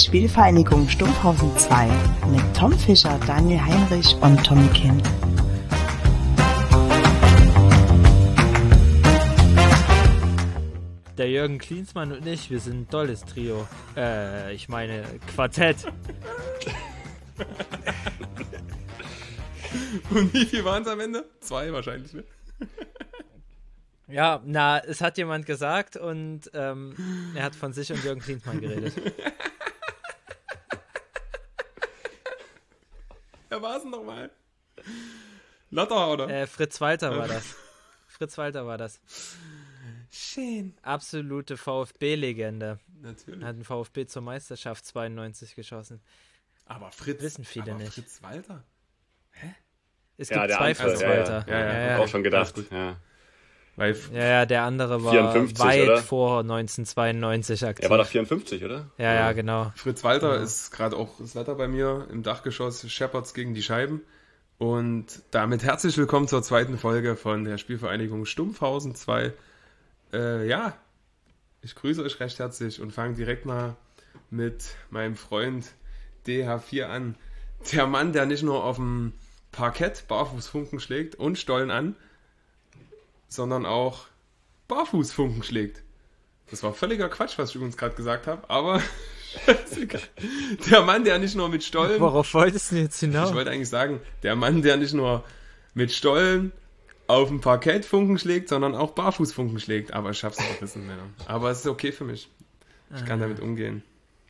Spielvereinigung Stumpfhausen 2 mit Tom Fischer, Daniel Heinrich und Tommy Kind. Der Jürgen Klinsmann und ich, wir sind ein tolles Trio. Ich meine Quartett. Und wie viel waren es am Ende? 2 wahrscheinlich, ne? Ja, es hat jemand gesagt und er hat von sich und Jürgen Klinsmann geredet. Wer war es nochmal? Lotter, oder? Fritz Walter war das. Fritz Walter war das. Schön. Absolute VfB-Legende. Natürlich. Hat den VfB zur Meisterschaft 92 geschossen. Aber Fritz, wissen viele nicht. Fritz Walter? Es gibt der zwei andere, Fritz Walter. Ja. Auch schon gedacht. Ja. Weil Ja, der andere war 54, weit oder? vor 1992 aktiv. Er war doch 54, oder? Ja, genau. Fritz Walter ist gerade auch das Wetter bei mir im Dachgeschoss, Shepherds gegen die Scheiben. Und damit herzlich willkommen zur zweiten Folge von der Spielvereinigung Stumpfhausen 2. Ich grüße euch recht herzlich und fange direkt mal mit meinem Freund DH4 an. Der Mann, der nicht nur auf dem Parkett Barfußfunken schlägt und Stollen an, sondern auch Barfußfunken schlägt. Das war völliger Quatsch, was ich übrigens gerade gesagt habe, aber der Mann, der nicht nur mit Stollen... Worauf wolltest du jetzt hinaus? Ich wollte eigentlich sagen, der Mann, der nicht nur mit Stollen auf dem Parkett Funken schlägt, sondern auch Barfußfunken schlägt. Aber ich schaff's noch ein bisschen mehr. Aber es ist okay für mich. Ich kann damit umgehen.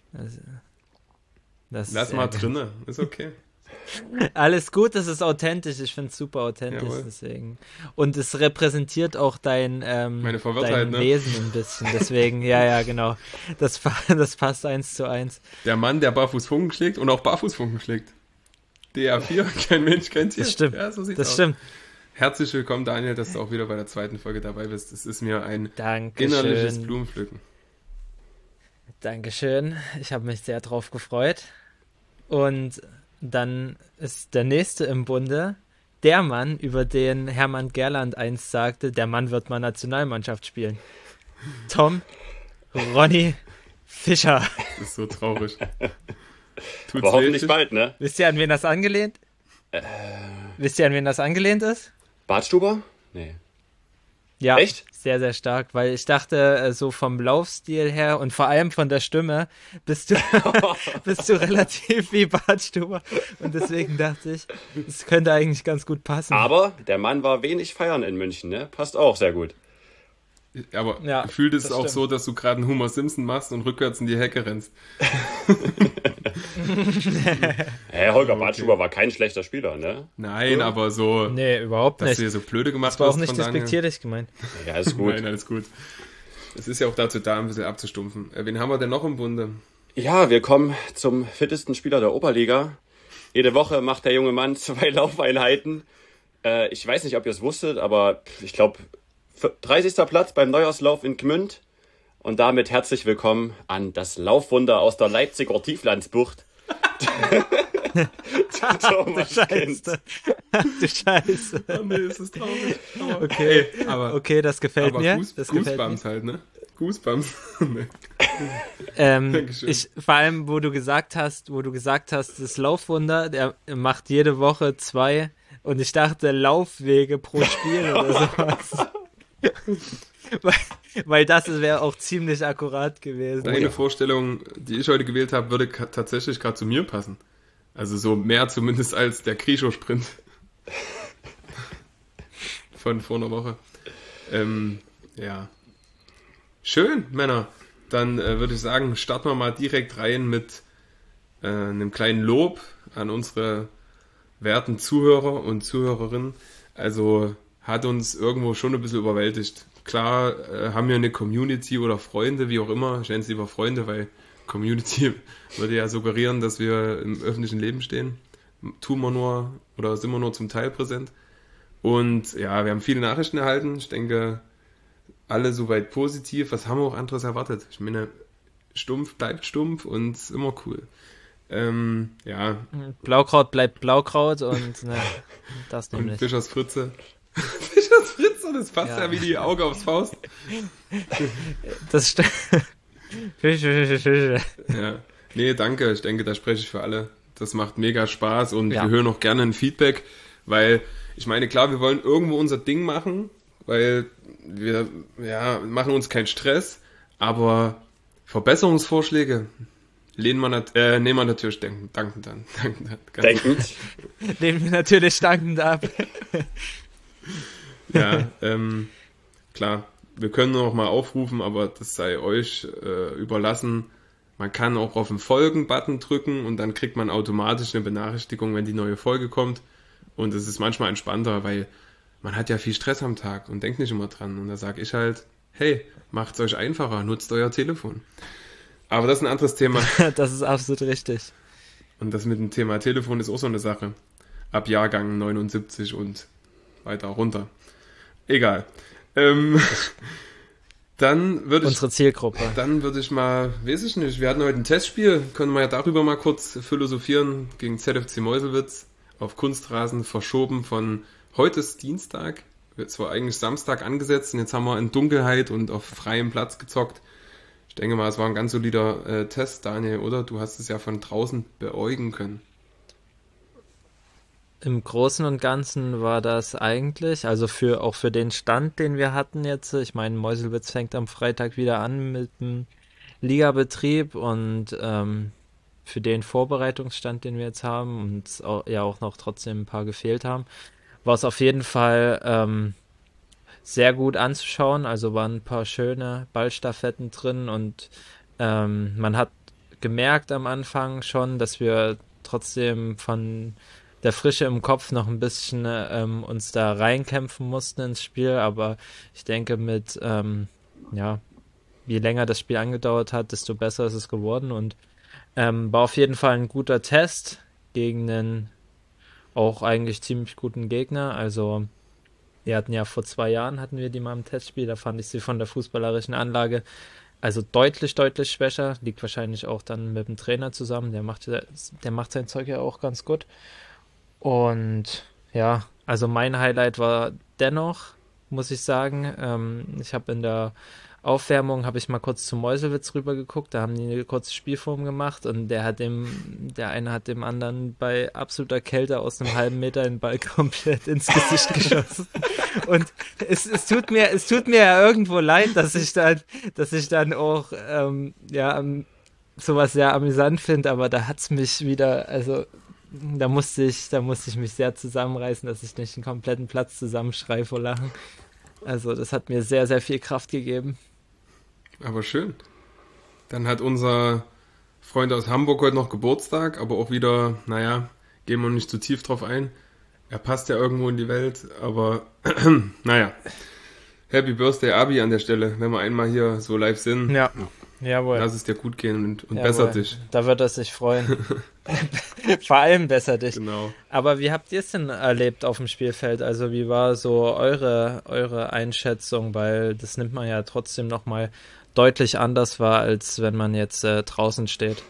Lass mal drinne. Ist okay. Alles gut, das ist authentisch. Ich finde es super authentisch. Jawohl. Deswegen. Und es repräsentiert auch Meine Verwirrtheit, dein ne? Wesen ein bisschen. Deswegen, ja, genau. Das passt 1:1. Der Mann, der Barfußfunken schlägt und auch Barfußfunken schlägt. DA4, kein Mensch kennt hier. Das stimmt. Ja, so sieht's Das aus. stimmt. Herzlich willkommen, Daniel, dass du auch wieder bei der zweiten Folge dabei bist. Es ist mir ein Dankeschön. innerliches Blumenpflücken. Dankeschön. Ich habe mich sehr drauf gefreut. Und dann ist der nächste im Bunde der Mann, über den Hermann Gerland einst sagte, der Mann wird mal Nationalmannschaft spielen. Tom Ronny Fischer. Das ist so traurig. Tut's Aber hoffentlich weh? bald, ne? Wisst ihr, an wen das angelehnt? Wisst ihr, an wen das angelehnt ist? Bartstuber? Nee. Ja, Echt? sehr, sehr stark, weil ich dachte, so vom Laufstil her und vor allem von der Stimme bist du relativ wie Bartstuber und deswegen dachte ich, es könnte eigentlich ganz gut passen. Aber der Mann war wenig feiern in München, ne? Passt auch sehr gut. Aber Ja, gefühlt ist es das auch stimmt. so, dass du gerade einen Homer Simpson machst und rückwärts in die Hecke rennst. Holger Bartstuber war kein schlechter Spieler, ne? Nein, aber so, Nee, überhaupt dass nicht. du hier so blöde gemacht Das war auch hast nicht von Daniel. despektierlich gemeint. Ja, ist gut. Nein, alles gut. Es ist ja auch dazu da, ein bisschen abzustumpfen. Wen haben wir denn noch im Bunde? Ja, wir kommen zum fittesten Spieler der Oberliga. Jede Woche macht der junge Mann 2 Laufeinheiten. Ich weiß nicht, ob ihr es wusstet, aber ich glaube, 30. Platz beim Neujahrslauf in Gmünd. Und damit herzlich willkommen an das Laufwunder aus der Leipziger Tieflandsbucht. Thomas Kind. Du Scheiße. Oh nee, es ist traurig. Aber, Okay, aber, okay, das gefällt aber mir. Das gefällt mir. Goosebumps halt, ne? Goosebumps. Nee. Dankeschön. Vor allem, wo du gesagt hast, das Laufwunder, der macht jede Woche 2 und ich dachte Laufwege pro Spiel oder sowas. weil das wäre auch ziemlich akkurat gewesen. Deine Vorstellung, die ich heute gewählt habe, würde tatsächlich gerade zu mir passen. Also so mehr zumindest als der Krischo-Sprint von vor einer Woche. Ja. Schön, Männer. Dann würde ich sagen, starten wir mal direkt rein mit einem kleinen Lob an unsere werten Zuhörer und Zuhörerinnen. Also hat uns irgendwo schon ein bisschen überwältigt. Klar haben wir eine Community oder Freunde, wie auch immer. Ich nenne es lieber Freunde, weil Community würde ja suggerieren, dass wir im öffentlichen Leben stehen. Tun wir nur oder sind wir nur zum Teil präsent. Und ja, wir haben viele Nachrichten erhalten. Ich denke, alle soweit positiv. Was haben wir auch anderes erwartet? Ich meine, stumpf bleibt stumpf und immer cool. Ja. Blaukraut bleibt Blaukraut und ne, das Und nämlich. Fischers Fritze. Fischers Fritze, das passt ja wie die Auge aufs Faust. Das stimmt. Fische. Ja. Nee, danke. Ich denke, da spreche ich für alle. Das macht mega Spaß und Ja. wir hören auch gerne ein Feedback, weil ich meine, klar, wir wollen irgendwo unser Ding machen, weil wir machen uns keinen Stress, aber Verbesserungsvorschläge nehmen wir natürlich dankend an. Denkend. Nehmen wir natürlich dankend ab. Ja, klar, wir können noch mal aufrufen, aber das sei euch überlassen. Man kann auch auf den Folgen-Button drücken und dann kriegt man automatisch eine Benachrichtigung, wenn die neue Folge kommt. Und es ist manchmal entspannter, weil man hat ja viel Stress am Tag und denkt nicht immer dran. Und da sage ich halt, hey, macht's euch einfacher, nutzt euer Telefon. Aber das ist ein anderes Thema. Das ist absolut richtig. Und das mit dem Thema Telefon ist auch so eine Sache. Ab Jahrgang 79 und weiter runter. Egal. Dann würde Unsere Zielgruppe. ich mal, weiß ich nicht, wir hatten heute ein Testspiel, können wir ja darüber mal kurz philosophieren, gegen ZFC Meuselwitz auf Kunstrasen verschoben von heute ist Dienstag, es war eigentlich Samstag angesetzt und jetzt haben wir in Dunkelheit und auf freiem Platz gezockt. Ich denke mal, es war ein ganz solider Test, Daniel, oder? Du hast es ja von draußen beäugen können. Im Großen und Ganzen war das eigentlich, also auch für den Stand, den wir hatten jetzt, ich meine, Meuselwitz fängt am Freitag wieder an mit dem Ligabetrieb und für den Vorbereitungsstand, den wir jetzt haben und auch noch trotzdem ein paar gefehlt haben, war es auf jeden Fall sehr gut anzuschauen, also waren ein paar schöne Ballstaffetten drin und man hat gemerkt am Anfang schon, dass wir trotzdem von der Frische im Kopf noch ein bisschen uns da reinkämpfen mussten ins Spiel, aber ich denke je länger das Spiel angedauert hat, desto besser ist es geworden und war auf jeden Fall ein guter Test gegen einen auch eigentlich ziemlich guten Gegner, also wir hatten ja vor 2 Jahren hatten wir die mal im Testspiel, da fand ich sie von der fußballerischen Anlage also deutlich, deutlich schwächer, liegt wahrscheinlich auch dann mit dem Trainer zusammen, der macht sein Zeug ja auch ganz gut. Und ja, also mein Highlight war dennoch, muss ich sagen, ich habe in der Aufwärmung, habe ich mal kurz zu Meuselwitz rübergeguckt, da haben die eine kurze Spielform gemacht und der eine hat dem anderen bei absoluter Kälte aus einem halben Meter den Ball komplett ins Gesicht geschossen. Und es tut mir ja irgendwo leid, dass ich dann auch sowas sehr amüsant finde, aber da hat's mich wieder, also da musste ich mich sehr zusammenreißen, dass ich nicht den kompletten Platz zusammenschreie vor Lachen. Also das hat mir sehr, sehr viel Kraft gegeben. Aber schön. Dann hat unser Freund aus Hamburg heute noch Geburtstag, aber auch wieder, gehen wir nicht zu tief drauf ein. Er passt ja irgendwo in die Welt, aber Happy Birthday, Abi, an der Stelle, wenn wir einmal hier so live sind. Ja, jawohl. Lass es dir gut gehen und besser dich. Da wird er sich freuen. Vor allem besser dich. Genau. Aber wie habt ihr es denn erlebt auf dem Spielfeld? Also wie war so eure Einschätzung? Weil das nimmt man ja trotzdem nochmal deutlich anders wahr, als wenn man jetzt draußen steht.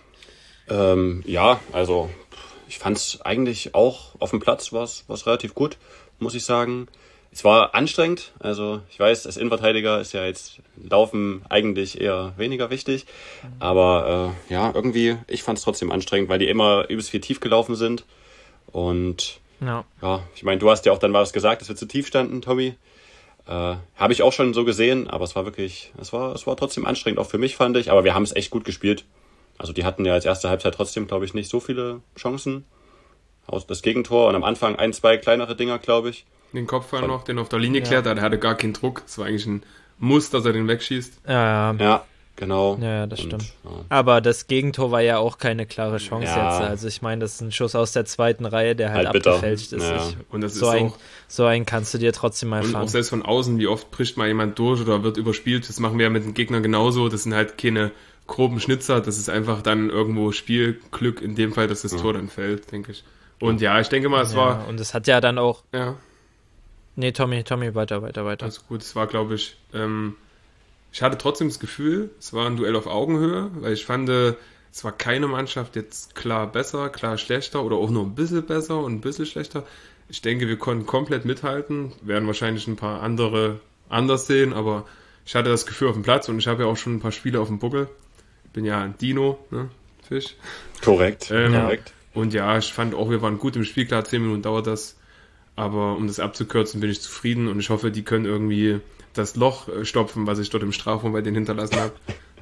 Also ich fand es eigentlich auch auf dem Platz was relativ gut, muss ich sagen. Es war anstrengend, also ich weiß, als Innenverteidiger ist ja jetzt Laufen eigentlich eher weniger wichtig, aber irgendwie, ich fand es trotzdem anstrengend, weil die immer übelst viel tief gelaufen sind und ich meine, du hast ja auch dann was gesagt, dass wir zu tief standen, Tommy. Habe ich auch schon so gesehen, aber es war trotzdem anstrengend, auch für mich fand ich, aber wir haben es echt gut gespielt. Also die hatten ja als erste Halbzeit trotzdem, glaube ich, nicht so viele Chancen. Das Gegentor und am Anfang 1, 2 kleinere Dinger, glaube ich. Den Kopfball noch, den auf der Linie klärt, der hatte gar keinen Druck. Es war eigentlich ein Muss, dass er den wegschießt. Ja, genau. Ja, das stimmt. Aber das Gegentor war ja auch keine klare Chance jetzt. Also ich meine, das ist ein Schuss aus der zweiten Reihe, der halt abgefälscht ist. Ja. Und das so einen kannst du dir trotzdem mal fangen. Und auch selbst von außen, wie oft bricht mal jemand durch oder wird überspielt. Das machen wir ja mit den Gegnern genauso. Das sind halt keine groben Schnitzer. Das ist einfach dann irgendwo Spielglück, in dem Fall, dass das Tor dann fällt, denke ich. Und ich denke mal, es war... Und es hat ja dann auch... Ja. Nee, Tommy, weiter. Also gut, es war, glaube ich, ich hatte trotzdem das Gefühl, es war ein Duell auf Augenhöhe, weil ich fand, es war keine Mannschaft jetzt klar besser, klar schlechter oder auch nur ein bisschen besser und ein bisschen schlechter. Ich denke, wir konnten komplett mithalten, werden wahrscheinlich ein paar andere anders sehen, aber ich hatte das Gefühl auf dem Platz und ich habe ja auch schon ein paar Spiele auf dem Buckel. Ich bin ja ein Dino, ne? Fisch. Korrekt. Ja. Und ja, ich fand auch, wir waren gut im Spiel, klar, 10 Minuten dauert das. Aber um das abzukürzen, bin ich zufrieden und ich hoffe, die können irgendwie das Loch stopfen, was ich dort im Strafraum bei denen hinterlassen habe.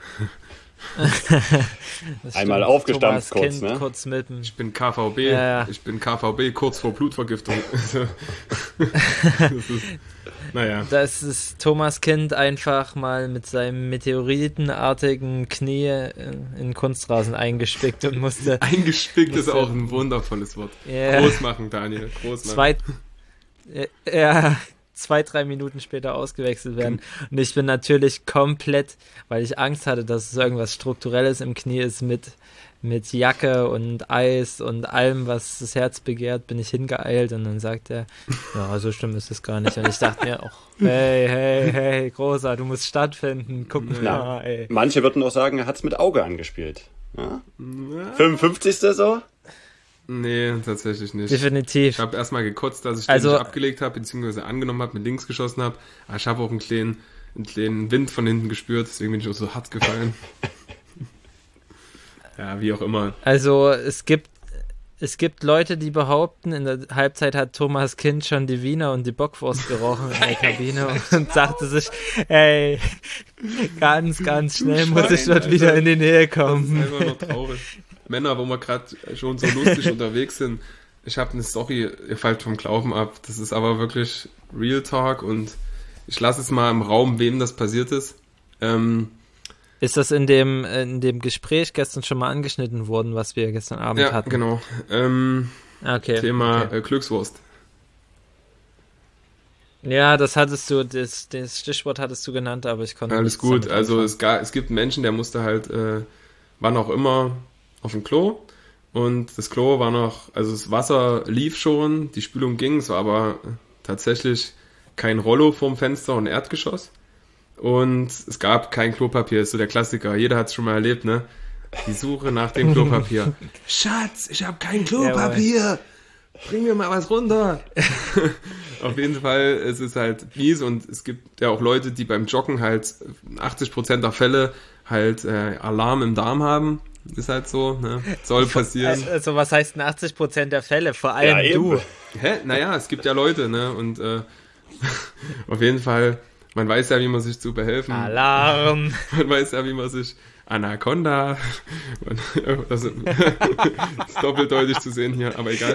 Einmal aufgestampft kurz, ne? Kurz mitten. Ich bin KVB, Ja. Ich bin KVB kurz vor Blutvergiftung. Das ist, naja. Das ist Thomas Kind einfach mal mit seinem meteoritenartigen Knie in Kunstrasen eingespickt und musste Eingespickt ist auch ein wundervolles Wort. Ja. Groß machen, Daniel, groß machen. 2-3 Minuten später ausgewechselt werden. Und ich bin natürlich komplett, weil ich Angst hatte, dass es irgendwas Strukturelles im Knie ist, mit Jacke und Eis und allem, was das Herz begehrt, bin ich hingeeilt und dann sagt er, ja, so schlimm ist es gar nicht. Und ich dachte mir auch, hey, Großer, du musst stattfinden, guck mal, ey. Manche würden auch sagen, er hat's mit Auge angespielt. Ja? 55. so? Nee, tatsächlich nicht. Definitiv. Ich habe erstmal gekotzt, dass ich den nicht abgelegt habe, beziehungsweise angenommen habe, mit links geschossen habe. Aber ich habe auch einen kleinen Wind von hinten gespürt, deswegen bin ich auch so hart gefallen. Ja, wie auch immer. Also es gibt Leute, die behaupten, in der Halbzeit hat Thomas Kind schon die Wiener und die Bockwurst gerochen in der Kabine und sagte sich, ey, ganz schnell muss ich dort wieder in die Nähe kommen. Das ist einfach noch traurig. Männer, wo wir gerade schon so lustig unterwegs sind, ich habe eine Story, ihr fallt vom Glauben ab, das ist aber wirklich Real Talk und ich lasse es mal im Raum, wem das passiert ist. Ist das in dem Gespräch gestern schon mal angeschnitten worden, was wir gestern Abend hatten? Genau. Okay. Thema Glückswurst. Ja, das Stichwort hattest du genannt, aber ich konnte Alles gut, also es gibt einen Menschen, der musste halt, wann auch immer, auf dem Klo und das Klo war noch, also das Wasser lief schon, die Spülung ging, es war aber tatsächlich kein Rollo vorm Fenster und Erdgeschoss und es gab kein Klopapier, ist so der Klassiker, jeder hat es schon mal erlebt, ne? Die Suche nach dem Klopapier. Schatz, ich habe kein Klopapier! Bring mir mal was runter! Auf jeden Fall, es ist halt mies und es gibt ja auch Leute, die beim Joggen halt 80% der Fälle halt Alarm im Darm haben. Ist halt so, ne? Soll passieren. Also was heißt denn 80% der Fälle? Vor allem du. Naja, es gibt ja Leute, ne? Und auf jeden Fall, man weiß ja, wie man sich zu behelfen. Alarm! Man weiß ja, wie man sich Anaconda. Das ist doppeldeutig zu sehen hier, aber egal.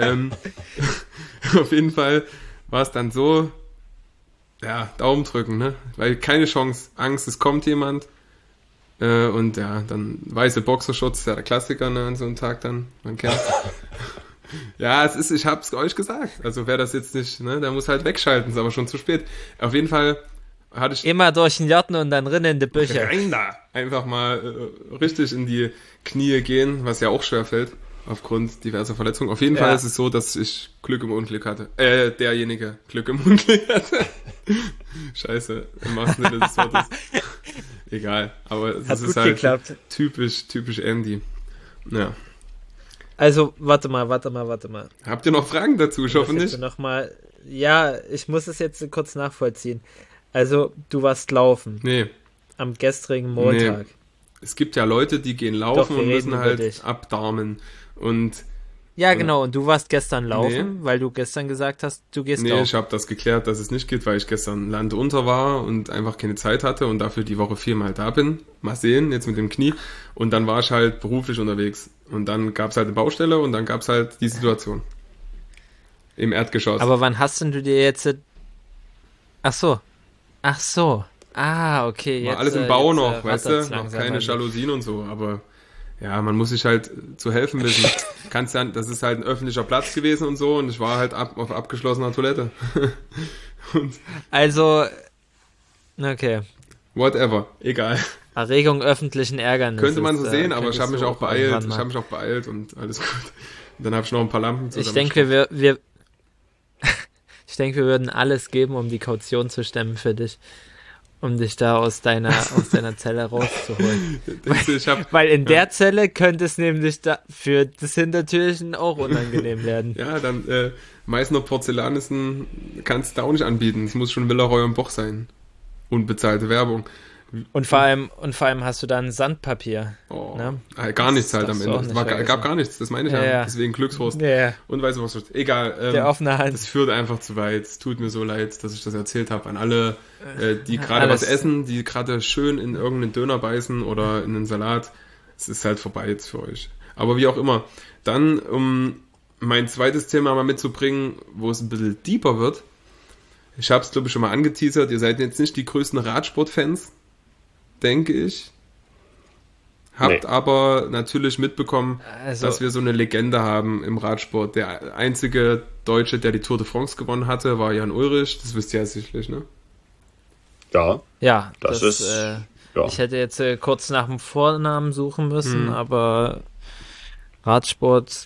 Auf jeden Fall war es dann so, ja, Daumen drücken, ne? Weil keine Chance, Angst, es kommt jemand. Und ja, dann weiße Boxershorts, ja der Klassiker, ne, an so einem Tag dann, man kennt's. Ja, ich hab's euch gesagt. Also wer das jetzt nicht, ne, der muss halt wegschalten, ist aber schon zu spät. Auf jeden Fall hatte ich... Immer durch den Garten und dann rein in die Bücher. Rein da! Einfach mal richtig in die Knie gehen, was ja auch schwer fällt, aufgrund diverser Verletzungen. Auf jeden Fall ist es so, dass ich Glück im Unglück hatte. Derjenige Glück im Unglück hatte. Scheiße, im wahrsten Sinne des Wortes. Egal, aber es ist halt geklappt. Typisch Andy. Ja. Also, warte mal. Habt ihr noch Fragen dazu? Ich hoffe nicht. Ja, ich muss es jetzt kurz nachvollziehen. Also, du warst laufen. Nee. Am gestrigen Montag. Nee. Es gibt ja Leute, die gehen laufen und müssen halt abdarmen. Und ja, genau. Und du warst gestern laufen, weil du gestern gesagt hast, du gehst laufen. Nee, ich habe das geklärt, dass es nicht geht, weil ich gestern landunter war und einfach keine Zeit hatte und dafür die Woche 4-mal da bin. Mal sehen, jetzt mit dem Knie. Und dann war ich halt beruflich unterwegs. Und dann gab es halt eine Baustelle und dann gab es halt die Situation. Im Erdgeschoss. Aber wann hast denn du dir jetzt... Ach so. Ah, okay. War alles im Bau noch, weißt du? Noch keine Jalousien und so, aber... Ja, man muss sich halt zu helfen wissen. Das ist halt ein öffentlicher Platz gewesen und so und ich war halt auf abgeschlossener Toilette. Also, okay. Whatever, egal. Erregung öffentlichen Ärgernisses. Könnte man so sehen, aber ich habe mich auch beeilt. Ich habe mich auch beeilt und alles gut. Und dann habe ich noch ein paar Lampen Ich denke, wir würden alles geben, um die Kaution zu stemmen für dich. Um dich da aus deiner Zelle rauszuholen. Weil in der Zelle könnte es nämlich für das Hintertürchen auch unangenehm werden. Ja, dann Meißner Porzellan kannst du da auch nicht anbieten. Es muss schon Villeroy und Boch sein. Unbezahlte Werbung. Und vor allem hast du dann Sandpapier. Oh, ne? Gar nichts halt Das am darfst du Ende. auch nicht Gab gar nichts, das meine ich ja. Ja. Deswegen Glückswurst. Ja. Und weißt du was? Egal. Der offene Hand. Das führt einfach zu weit. Es tut mir so leid, dass ich das erzählt habe. An alle, die gerade Alles. was essen, die gerade schön in irgendeinen Döner beißen oder in einen Salat. Es ist halt vorbei jetzt für euch. Aber wie auch immer. Dann, um mein zweites Thema mal mitzubringen, wo es ein bisschen deeper wird. Ich habe es, glaube ich, schon mal angeteasert. Ihr seid jetzt nicht die größten Radsportfans, denke ich. Habt aber natürlich mitbekommen, dass wir so eine Legende haben im Radsport. Der einzige Deutsche, der die Tour de France gewonnen hatte, war Jan Ullrich. Das wisst ihr ja sicherlich, ne? Ja, das ist... Ja. Ich hätte jetzt kurz nach dem Vornamen suchen müssen, aber Radsport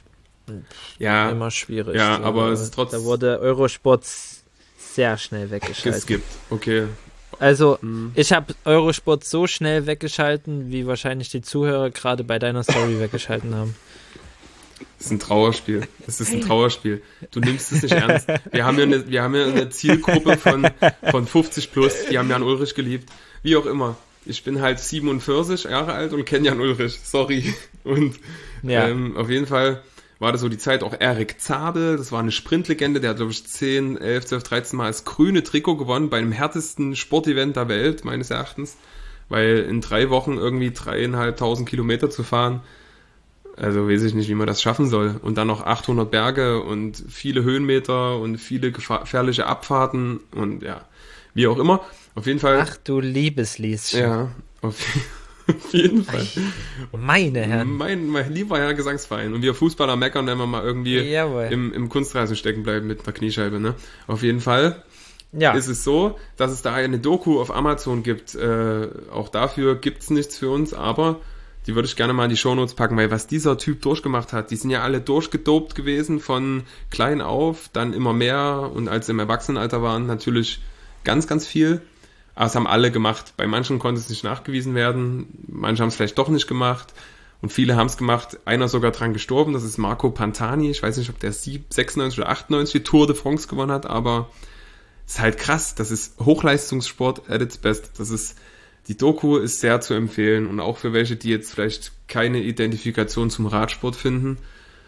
immer schwierig. Ja, aber es ist trotzdem... Da wurde Eurosport sehr schnell weggeschaltet. Geskippt, okay. Also, ich habe Eurosport so schnell weggeschalten, wie wahrscheinlich die Zuhörer gerade bei deiner Story weggeschalten haben. Das ist ein Trauerspiel. Das ist ein Trauerspiel. Du nimmst es nicht ernst. Wir haben ja eine Zielgruppe von 50 plus, die haben Jan Ullrich geliebt. Wie auch immer. Ich bin halt 47 Jahre alt und kenne Jan Ullrich. Sorry. Und auf jeden Fall war das so die Zeit auch Erik Zabel. Das war eine Sprintlegende. Der hat, glaube ich, 10, 11, 12, 13 Mal das grüne Trikot gewonnen bei dem härtesten Sportevent der Welt, meines Erachtens. Weil in 3 Wochen irgendwie 3.500 Kilometer zu fahren, also weiß ich nicht, wie man das schaffen soll. Und dann noch 800 Berge und viele Höhenmeter und viele gefährliche Abfahrten und ja, wie auch immer. Auf jeden Fall. Ach du liebes Lieschen. Ja, auf jeden Fall. Meine Herren. Mein lieber Herr Gesangsverein. Und wir Fußballer meckern, wenn wir mal irgendwie im Kunstrasen stecken bleiben mit einer Kniescheibe. Ne? Auf jeden Fall ist es so, dass es da eine Doku auf Amazon gibt. Auch dafür gibt es nichts für uns, aber die würde ich gerne mal in die Shownotes packen, weil was dieser Typ durchgemacht hat, die sind ja alle durchgedopt gewesen, von klein auf, dann immer mehr und als sie im Erwachsenenalter waren, natürlich ganz, ganz viel. Aber es haben alle gemacht. Bei manchen konnte es nicht nachgewiesen werden, manche haben es vielleicht doch nicht gemacht und viele haben es gemacht. Einer sogar dran gestorben, das ist Marco Pantani. Ich weiß nicht, ob der 96 oder 98 die Tour de France gewonnen hat, aber es ist halt krass. Das ist Hochleistungssport at its best. Die Doku ist sehr zu empfehlen und auch für welche, die jetzt vielleicht keine Identifikation zum Radsport finden,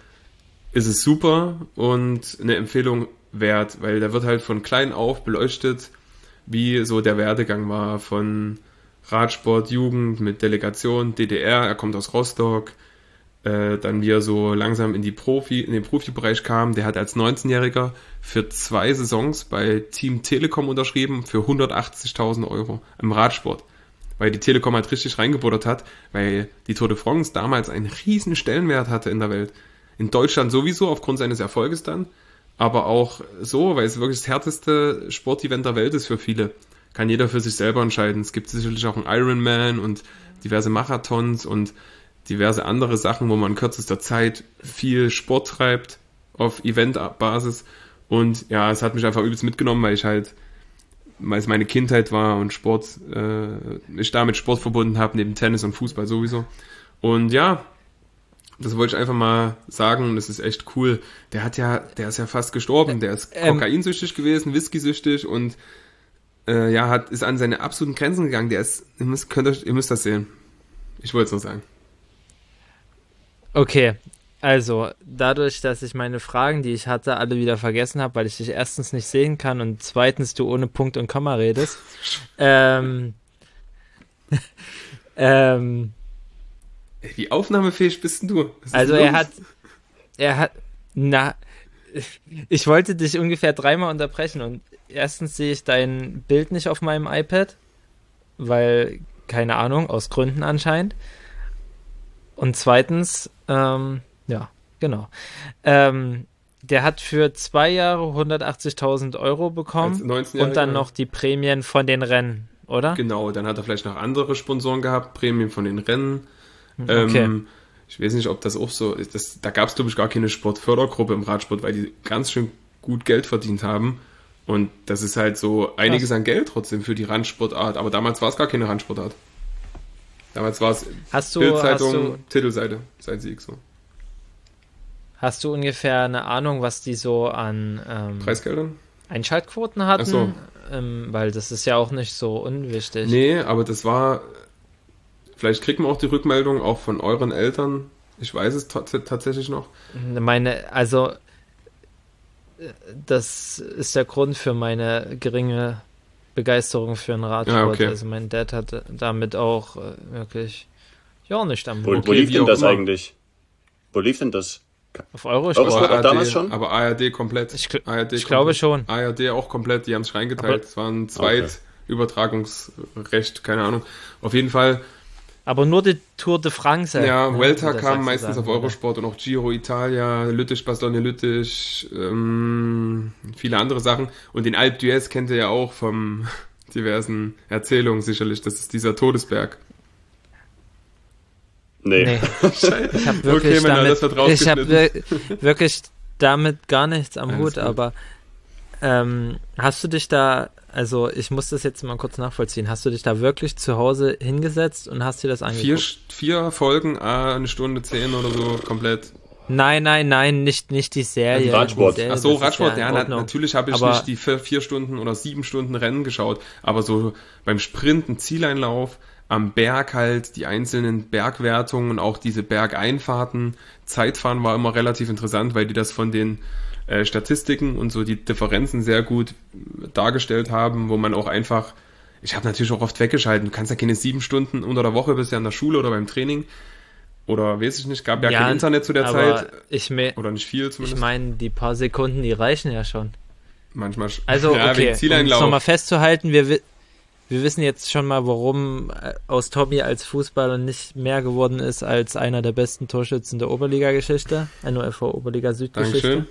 ist es super und eine Empfehlung wert, weil da wird halt von klein auf beleuchtet, wie so der Werdegang war von Radsport, Jugend mit Delegation, DDR, er kommt aus Rostock, dann wie er so langsam in den Profibereich kam. Der hat als 19-Jähriger für 2 Saisons bei Team Telekom unterschrieben für 180.000 Euro im Radsport. Weil die Telekom halt richtig reingebuttert hat, weil die Tour de France damals einen riesen Stellenwert hatte in der Welt. In Deutschland sowieso, aufgrund seines Erfolges dann, aber auch so, weil es wirklich das härteste Sportevent der Welt ist für viele. Kann jeder für sich selber entscheiden. Es gibt sicherlich auch einen Ironman und diverse Marathons und diverse andere Sachen, wo man in kürzester Zeit viel Sport treibt auf Eventbasis. Und ja, es hat mich einfach übelst mitgenommen, weil es meine Kindheit war und ich damit Sport verbunden habe, neben Tennis und Fußball sowieso. Und ja, das wollte ich einfach mal sagen und das ist echt cool. Der ist ja fast gestorben, der ist kokainsüchtig gewesen, Whisky-süchtig und ist an seine absoluten Grenzen gegangen. Ihr müsst das sehen. Ich wollte es nur sagen. Okay, also dadurch, dass ich meine Fragen, die ich hatte, alle wieder vergessen habe, weil ich dich erstens nicht sehen kann und zweitens du ohne Punkt und Komma redest. Wie aufnahmefähig bist denn du? Also ich wollte dich ungefähr 3-mal unterbrechen und erstens sehe ich dein Bild nicht auf meinem iPad, weil, keine Ahnung, aus Gründen anscheinend. Und zweitens, genau. Der hat für 2 Jahre 180.000 Euro bekommen und dann noch die Prämien von den Rennen, oder? Genau, dann hat er vielleicht noch andere Sponsoren gehabt, Prämien von den Rennen. Okay. Ich weiß nicht, ob das auch so ist. Da gab es, glaube ich, gar keine Sportfördergruppe im Radsport, weil die ganz schön gut Geld verdient haben. Und das ist halt so einiges an Geld trotzdem für die Randsportart. Aber damals war es gar keine Randsportart. Damals war es Bildzeitung, Titelseite, seit Sieg so. Hast du ungefähr eine Ahnung, was die so an Preisgeldern? Einschaltquoten hatten? Ach so. weil das ist ja auch nicht so unwichtig. Nee, aber das war, vielleicht kriegt man auch die Rückmeldung auch von euren Eltern. Ich weiß es tatsächlich noch. Also das ist der Grund für meine geringe Begeisterung für den Radsport. Ja, okay. Also mein Dad hatte damit auch wirklich ja nicht am Wo Hut. lief wie denn auch das immer. eigentlich? Wo lief denn das? Auf Eurosport. Eurosport? auch damals schon? Aber ARD komplett. Ich ARD glaube schon. ARD auch komplett, die haben sich reingeteilt. Es war ein Zweitübertragungsrecht, keine Ahnung. Auf jeden Fall, Aber nur die Tour de France. ja, ne, Vuelta wie der kam Sachse meistens sagen auf würde. Eurosport und auch Giro Italia, Lüttich, Bastogne-Lüttich, viele andere Sachen. Und den Alpe d'Huez kennt ihr ja auch vom diversen Erzählungen sicherlich. Das ist dieser Todesberg. Nee. Scheiße. Ich habe wirklich, Männer, das wird wirklich damit gar nichts am Alles Hut, gut. aber hast du dich da, also ich muss das jetzt mal kurz nachvollziehen, hast du dich da wirklich zu Hause hingesetzt und hast dir das angeguckt? Vier Folgen, eine Stunde 10 oder so, komplett. Nein, nicht die Serie. Radsport. Die Serie, Ach so, das ist Radsport, ja ja, in Ordnung. natürlich habe ich Aber- nicht die 4 Stunden oder 7 Stunden Rennen geschaut, aber so beim Sprinten, Zieleinlauf, am Berg halt, die einzelnen Bergwertungen und auch diese Bergeinfahrten, Zeitfahren war immer relativ interessant, weil die das von den Statistiken und so die Differenzen sehr gut dargestellt haben, wo man auch einfach, ich habe natürlich auch oft weggeschalten, du kannst ja keine 7 Stunden unter der Woche, bist ja in der Schule oder beim Training oder weiß ich nicht, gab ja kein Internet zu der aber Zeit oder nicht viel ich zumindest. meine, die paar Sekunden, die reichen ja schon. Manchmal Also, ja, okay, wegen um es Zieleinlauf. nochmal festzuhalten, wir wissen jetzt schon mal, warum aus Tommy als Fußballer nicht mehr geworden ist als einer der besten Torschützen der Oberliga-Geschichte, NOFV Oberliga Süd-Geschichte. Dankeschön.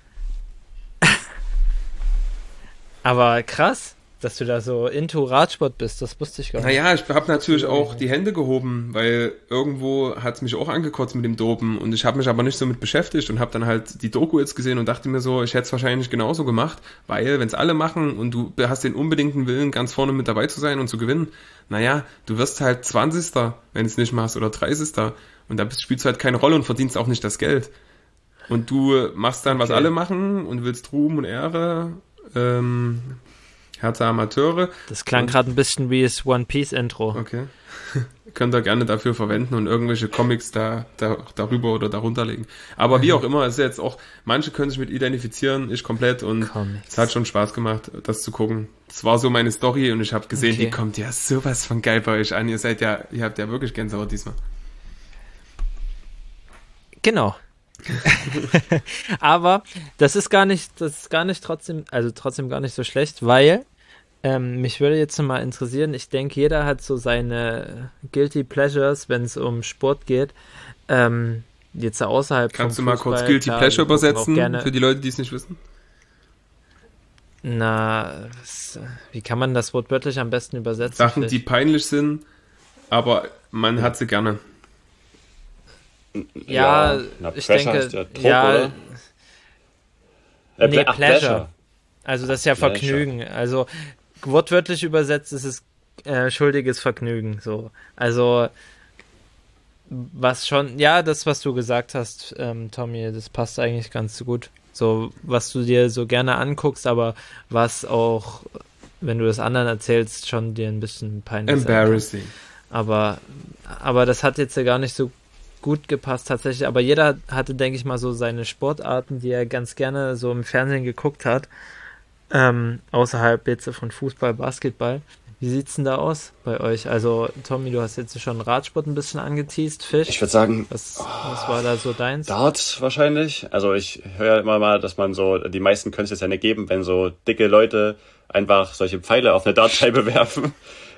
Aber krass, dass du da so into Radsport bist, das wusste ich gar nicht. Naja, ich habe natürlich auch die Hände gehoben, weil irgendwo hat es mich auch angekotzt mit dem Dopen und ich habe mich aber nicht so mit beschäftigt und habe dann halt die Doku jetzt gesehen und dachte mir so, ich hätte es wahrscheinlich genauso gemacht, weil wenn es alle machen und du hast den unbedingten Willen, ganz vorne mit dabei zu sein und zu gewinnen, naja, du wirst halt 20. wenn du es nicht machst oder 30. und da spielst du halt keine Rolle und verdienst auch nicht das Geld. Und du machst dann, was Okay. alle machen und willst Ruhm und Ehre, Hertha Amateure. Das klang gerade ein bisschen wie das One Piece Intro. Okay. Könnt ihr gerne dafür verwenden und irgendwelche Comics darüber oder darunter legen. Aber wie auch immer, es ist jetzt auch, manche können sich mit identifizieren, ich komplett und Comics. es hat schon Spaß gemacht, das zu gucken. Das war so meine Story und ich habe gesehen, Okay. die kommt ja sowas von geil bei euch an. Ihr habt ja wirklich Gänsehaut diesmal. Genau. Aber das ist gar nicht trotzdem gar nicht so schlecht, weil mich würde jetzt mal interessieren, ich denke, jeder hat so seine Guilty Pleasures, wenn es um Sport geht. Jetzt außerhalb Kannst du vom mal kurz Fußball, Guilty klar, Pleasure wir gucken auch übersetzen gerne- für die Leute, die es nicht wissen? Na, wie kann man das wortwörtlich am besten übersetzen? Sachen, die peinlich sind, aber man hat sie gerne. Ja, na, ich Pressure denke, ist der Druck, ja, oder? nee, Ach, Pleasure. Also das ist ja Pleasure. Vergnügen. Also wortwörtlich übersetzt ist es schuldiges Vergnügen. So. Also was schon, ja, das, was du gesagt hast, Tommy, das passt eigentlich ganz gut. So, was du dir so gerne anguckst, aber was auch, wenn du das anderen erzählst, schon dir ein bisschen peinlich sein kann. Embarrassing. Aber das hat jetzt ja gar nicht so gut gepasst tatsächlich. Aber jeder hatte, denke ich mal, so seine Sportarten, die er ganz gerne so im Fernsehen geguckt hat. Außerhalb jetzt von Fußball, Basketball. Wie sieht's denn da aus bei euch? Also, Tommy, du hast jetzt schon Radsport ein bisschen angeteased. Fisch, Ich würde sagen, was war da so deins? Dart wahrscheinlich. Also ich höre ja immer mal, dass man so, die meisten können es jetzt ja nicht geben, wenn so dicke Leute einfach solche Pfeile auf eine Dartscheibe werfen.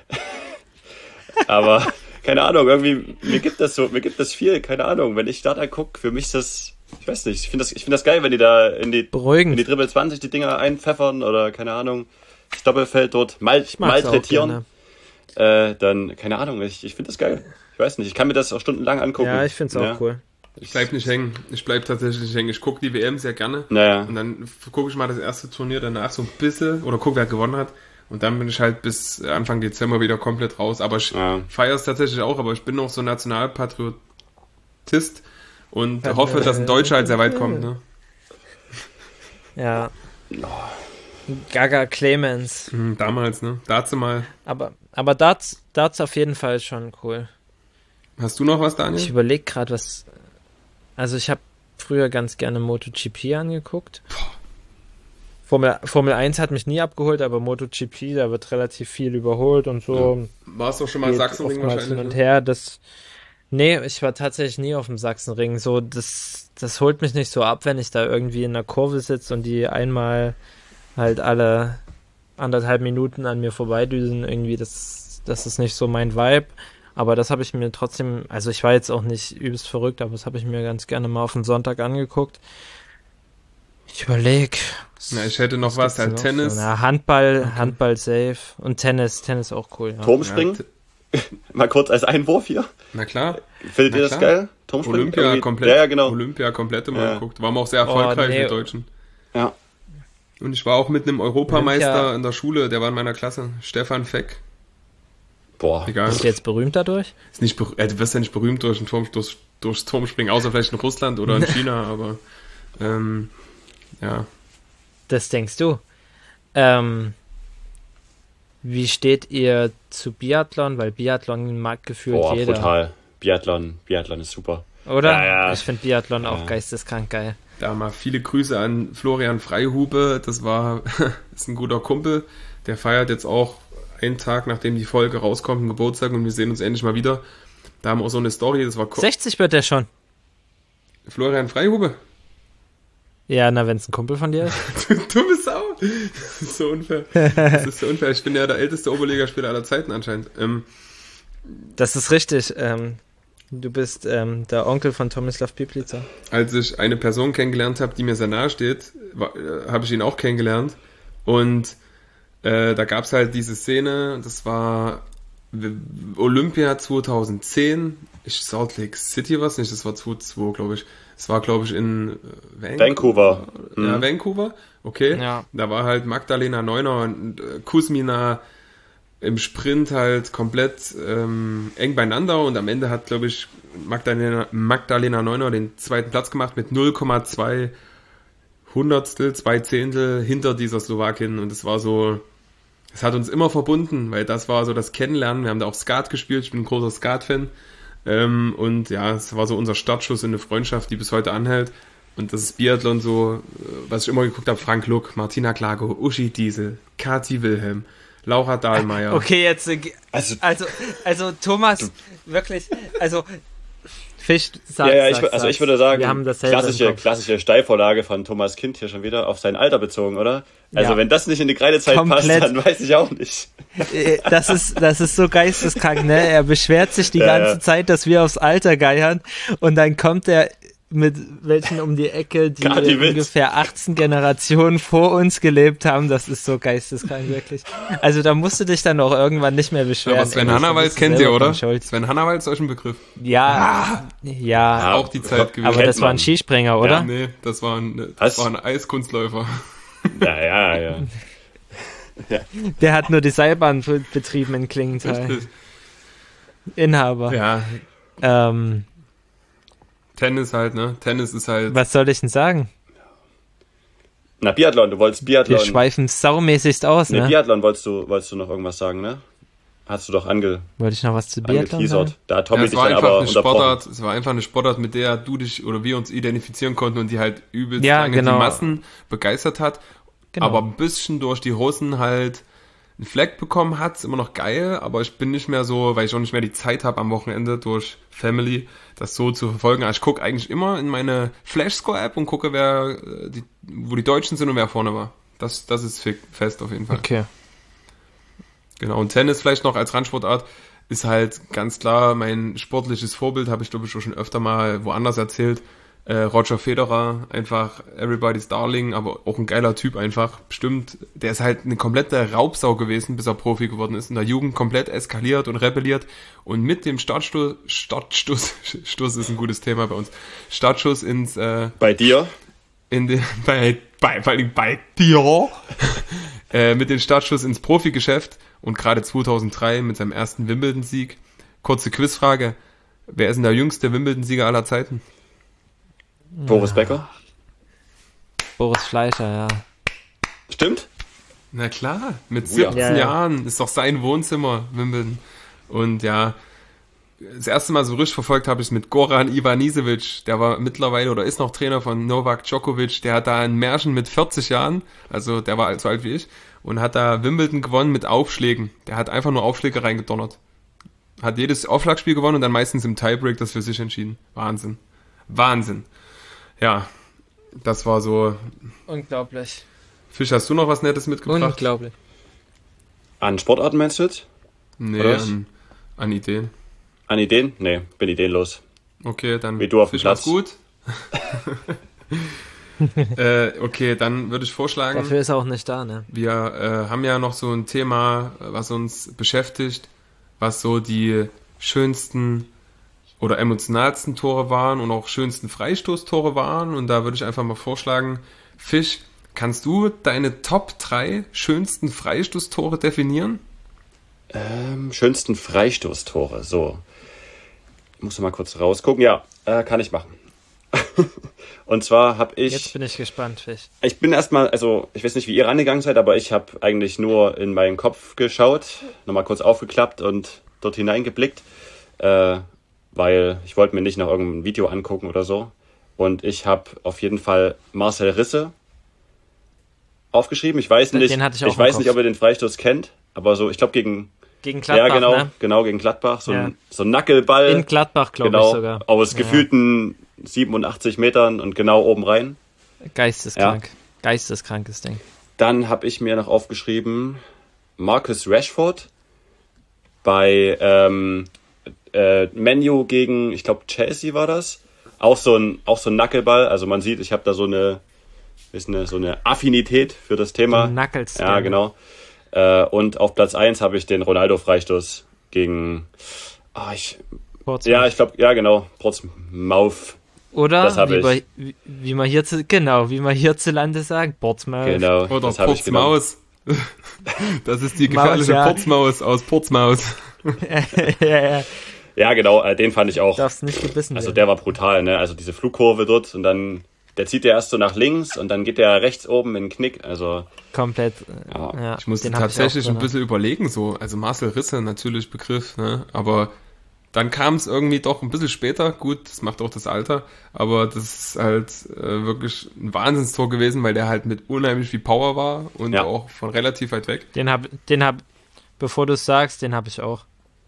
Aber keine Ahnung, irgendwie, mir gibt das viel, keine Ahnung. Wenn ich Dart angucke, für mich ist das, ich weiß nicht, ich finde das geil, wenn die da in die Beruhigend. Dribbel 20 die Dinger einpfeffern oder keine Ahnung, das Doppelfeld dort Mag's auch malträtieren. gerne. Dann, keine Ahnung, ich finde das geil. Ich weiß nicht, ich kann mir das auch stundenlang angucken. Ja, ich find's auch cool. Ich bleib nicht hängen. Ich bleib tatsächlich nicht hängen. Ich gucke die WM sehr gerne. Naja. Und dann gucke ich mal das erste Turnier danach so ein bisschen oder gucke, wer gewonnen hat. Und dann bin ich halt bis Anfang Dezember wieder komplett raus. Aber ich feiere es tatsächlich auch, aber ich bin auch so Nationalpatriotist und hoffe, dass ein Deutscher halt sehr weit kommt. Ne? Ja. Gaga Clemens. Damals, ne? Dazu mal. Aber Darts auf jeden Fall schon cool. Hast du noch was, Daniel? Ich überlege gerade, was. Also ich habe früher ganz gerne MotoGP angeguckt. Formel 1 hat mich nie abgeholt, aber MotoGP, da wird relativ viel überholt und so. Ja. Warst du schon mal Sachsenring wahrscheinlich? Hin und her. Nee, ich war tatsächlich nie auf dem Sachsenring. So, das holt mich nicht so ab, wenn ich da irgendwie in der Kurve sitze und die einmal halt alle 1,5 Minuten an mir vorbeidüsen. Irgendwie, das ist nicht so mein Vibe. Aber das habe ich mir trotzdem, also ich war jetzt auch nicht übelst verrückt, aber das habe ich mir ganz gerne mal auf den Sonntag angeguckt. Ich überlege. Na, ich hätte noch was, halt Tennis. So? Na, Handball safe und Tennis auch cool. Ja. Turmspringen? Ja, mal kurz als Einwurf hier. Na klar. Findet ihr das geil? Turmspringen? Olympia komplett. Ja, genau. Olympia komplett immer geguckt. Waren wir auch sehr erfolgreich, wir Deutschen. Ja. Und ich war auch mit einem Europameister in der Schule, der war in meiner Klasse. Stefan Feck. Boah. Egal. Bist du jetzt berühmt dadurch? Du wirst ja nicht berühmt durchs Turmspringen, außer vielleicht in Russland oder in China, aber ja. Das denkst du. Wie steht ihr zu Biathlon? Weil Biathlon mag gefühlt jeder. Brutal. Biathlon ist super. Oder? Ja. Ich finde Biathlon auch geisteskrank geil. Da mal viele Grüße an Florian Freihube. Das ist ein guter Kumpel. Der feiert jetzt auch einen Tag, nachdem die Folge rauskommt, einen Geburtstag und wir sehen uns endlich mal wieder. Da haben wir auch so eine Story, das war 60 wird der schon. Florian Freihube? Ja, na, wenn es ein Kumpel von dir ist. Du bist auch. Das ist so unfair. Das ist so unfair. Ich bin ja der älteste Oberligaspieler aller Zeiten anscheinend. Das ist richtig. Du bist der Onkel von Tomislav Piplica. Als ich eine Person kennengelernt habe, die mir sehr nahe steht, habe ich ihn auch kennengelernt. Und da gab es halt diese Szene, das war Olympia 2010, Salt Lake City war es nicht, das war 2002, glaube ich. Es war, glaube ich, in Vancouver. Ja, Vancouver, okay. Ja. Da war halt Magdalena Neuner und Kuzmina im Sprint halt komplett eng beieinander und am Ende hat, glaube ich, Magdalena Neuner den zweiten Platz gemacht mit 0,2 Hundertstel, 2 Zehntel hinter dieser Slowakin und es war so, es hat uns immer verbunden, weil das war so das Kennenlernen, wir haben da auch Skat gespielt, ich bin ein großer Skat-Fan und ja, es war so unser Startschuss in eine Freundschaft, die bis heute anhält und das ist Biathlon so, was ich immer geguckt habe, Frank Luck, Martina Klago, Uschi Diesel, Kati Wilhelm, Laura Dahlmeier. Okay, jetzt, also Thomas, wirklich, also Fisch sagt. Ich würde sagen, wir haben klassische Steilvorlage von Thomas Kind hier schon wieder auf sein Alter bezogen, oder? Also wenn das nicht in die Kreidezeit passt, dann weiß ich auch nicht. Das ist so geisteskrank, ne? Er beschwert sich die ganze Zeit, dass wir aufs Alter geiern und dann kommt er mit welchen um die Ecke, die ungefähr 18 Generationen vor uns gelebt haben. Das ist so geisteskrank, wirklich. Also da musst du dich dann auch irgendwann nicht mehr beschweren. Aber Sven Hannawald kennt ihr, oder? Sven Hannawald ist euch ein Begriff. Ja. Auch die Zeit gewesen. Aber das war ein Skispringer, oder? Ja, nee, das war ein Eiskunstläufer. Ja. Der hat nur die Seilbahn betrieben in Klingenthal. Richtig. Inhaber. Ja. Tennis halt, ne? Tennis ist halt... Was soll ich denn sagen? Na, Biathlon, du wolltest Biathlon... Wir schweifen saumäßigst aus, ne? Biathlon wolltest du noch irgendwas sagen, ne? Hast du doch Wollte ich noch was zu Biathlon sagen? Da hat Tommy dich dann aber unterbrochen. Es war einfach eine Sportart, mit der du dich oder wir uns identifizieren konnten und die halt übelst die Massen begeistert hat. Genau. Aber ein bisschen durch die Russen halt einen Fleck bekommen hat, ist immer noch geil, aber ich bin nicht mehr so, weil ich auch nicht mehr die Zeit habe am Wochenende durch Family, das so zu verfolgen. Also ich gucke eigentlich immer in meine Flashscore-App und gucke, wo die Deutschen sind und wer vorne war. Das ist fest auf jeden Fall. Okay. Genau, und Tennis vielleicht noch als Randsportart ist halt ganz klar mein sportliches Vorbild, habe ich glaube ich schon öfter mal woanders erzählt. Roger Federer, einfach everybody's darling, aber auch ein geiler Typ einfach, bestimmt. Der ist halt eine komplette Raubsau gewesen, bis er Profi geworden ist. In der Jugend komplett eskaliert und rebelliert und mit dem Startschuss ist ein gutes Thema bei uns, Startschuss ins... bei dir? Vor allem bei dir. Mit dem Startschuss ins Profigeschäft und gerade 2003 mit seinem ersten Wimbledon-Sieg. Kurze Quizfrage, wer ist denn der jüngste Wimbledon-Sieger aller Zeiten? Boris Becker? Boris Fleischer, ja. Stimmt? Na klar, mit Oh ja. 17 Jahren ist doch sein Wohnzimmer, Wimbledon. Und ja, das erste Mal so richtig verfolgt habe ich es mit Goran Ivanisevic. Der war mittlerweile oder ist noch Trainer von Novak Djokovic. Der hat da ein Märchen mit 40 Jahren, also der war so alt wie ich, und hat da Wimbledon gewonnen mit Aufschlägen. Der hat einfach nur Aufschläge reingedonnert. Hat jedes Aufschlagspiel gewonnen und dann meistens im Tiebreak das für sich entschieden. Wahnsinn. Wahnsinn. Ja, das war so. Unglaublich. Fisch, hast du noch was Nettes mitgebracht? Unglaublich. An Sportarten meinst du jetzt? Nee, Oder was? an Ideen. An Ideen? Nee, bin ideenlos. Okay, dann Wie du auf dem Fisch, mach's Platz. gut. Okay, dann würde ich vorschlagen, Dafür ist er auch nicht da, ne? wir haben ja noch so ein Thema, was uns beschäftigt, was so die schönsten oder emotionalsten Tore waren und auch schönsten Freistoßtore waren. Und da würde ich einfach mal vorschlagen, Fisch, kannst du deine Top 3 schönsten Freistoßtore definieren? Schönsten Freistoßtore. So. Ich muss mal kurz rausgucken. Ja, kann ich machen. Und zwar habe ich... Jetzt bin ich gespannt, Fisch. Ich bin erstmal, also ich weiß nicht, wie ihr rangegangen seid, aber ich habe eigentlich nur in meinen Kopf geschaut, nochmal kurz aufgeklappt und dort hineingeblickt, weil ich wollte mir nicht noch irgendein Video angucken oder so. Und ich habe auf jeden Fall Marcel Risse aufgeschrieben. Ich weiß nicht, Den hatte ich auch im weiß Kopf. nicht, ob ihr den Freistoß kennt, aber so, ich glaube gegen Gladbach, ja, genau, ne? genau, gegen Gladbach. So, Ja. so ein Nackelball. In Gladbach, glaube genau, ich sogar. aus Ja. gefühlten 87 Metern und genau oben rein. Geisteskrank. Geisteskrankes Ding. Dann habe ich mir noch aufgeschrieben, Marcus Rashford bei Man U gegen, ich glaube Chelsea war das. Auch so ein Nackelball. Also man sieht, ich habe da so eine Affinität für das Thema. Knuckles. Ja, genau. Und auf Platz 1 habe ich den Ronaldo-Freistoß gegen, ich glaube, Portsmouth. Oder das hab wie man hierzulande sagt, Portsmouth. Genau, Oder das habe ich genommen. Portsmaus. Das ist die gefährliche Maus, ja. Portsmaus aus Portsmouth. Ja. Ja, genau, den fand ich auch. Darfst nicht gebissen Also werden. der war brutal, ne? Also diese Flugkurve dort und dann, der zieht ja erst so nach links und dann geht der rechts oben in den Knick. Also Komplett. Ja. Ja, Ich musste den hab tatsächlich auch ein drin. bisschen überlegen, so. Also Marcel Risse, natürlich Begriff, ne? Aber dann kam es irgendwie doch ein bisschen später. Gut, das macht auch das Alter. Aber das ist halt wirklich ein Wahnsinnstor gewesen, weil der halt mit unheimlich viel Power war und Ja. auch von relativ weit weg. Den hab, bevor du es sagst, den habe ich auch.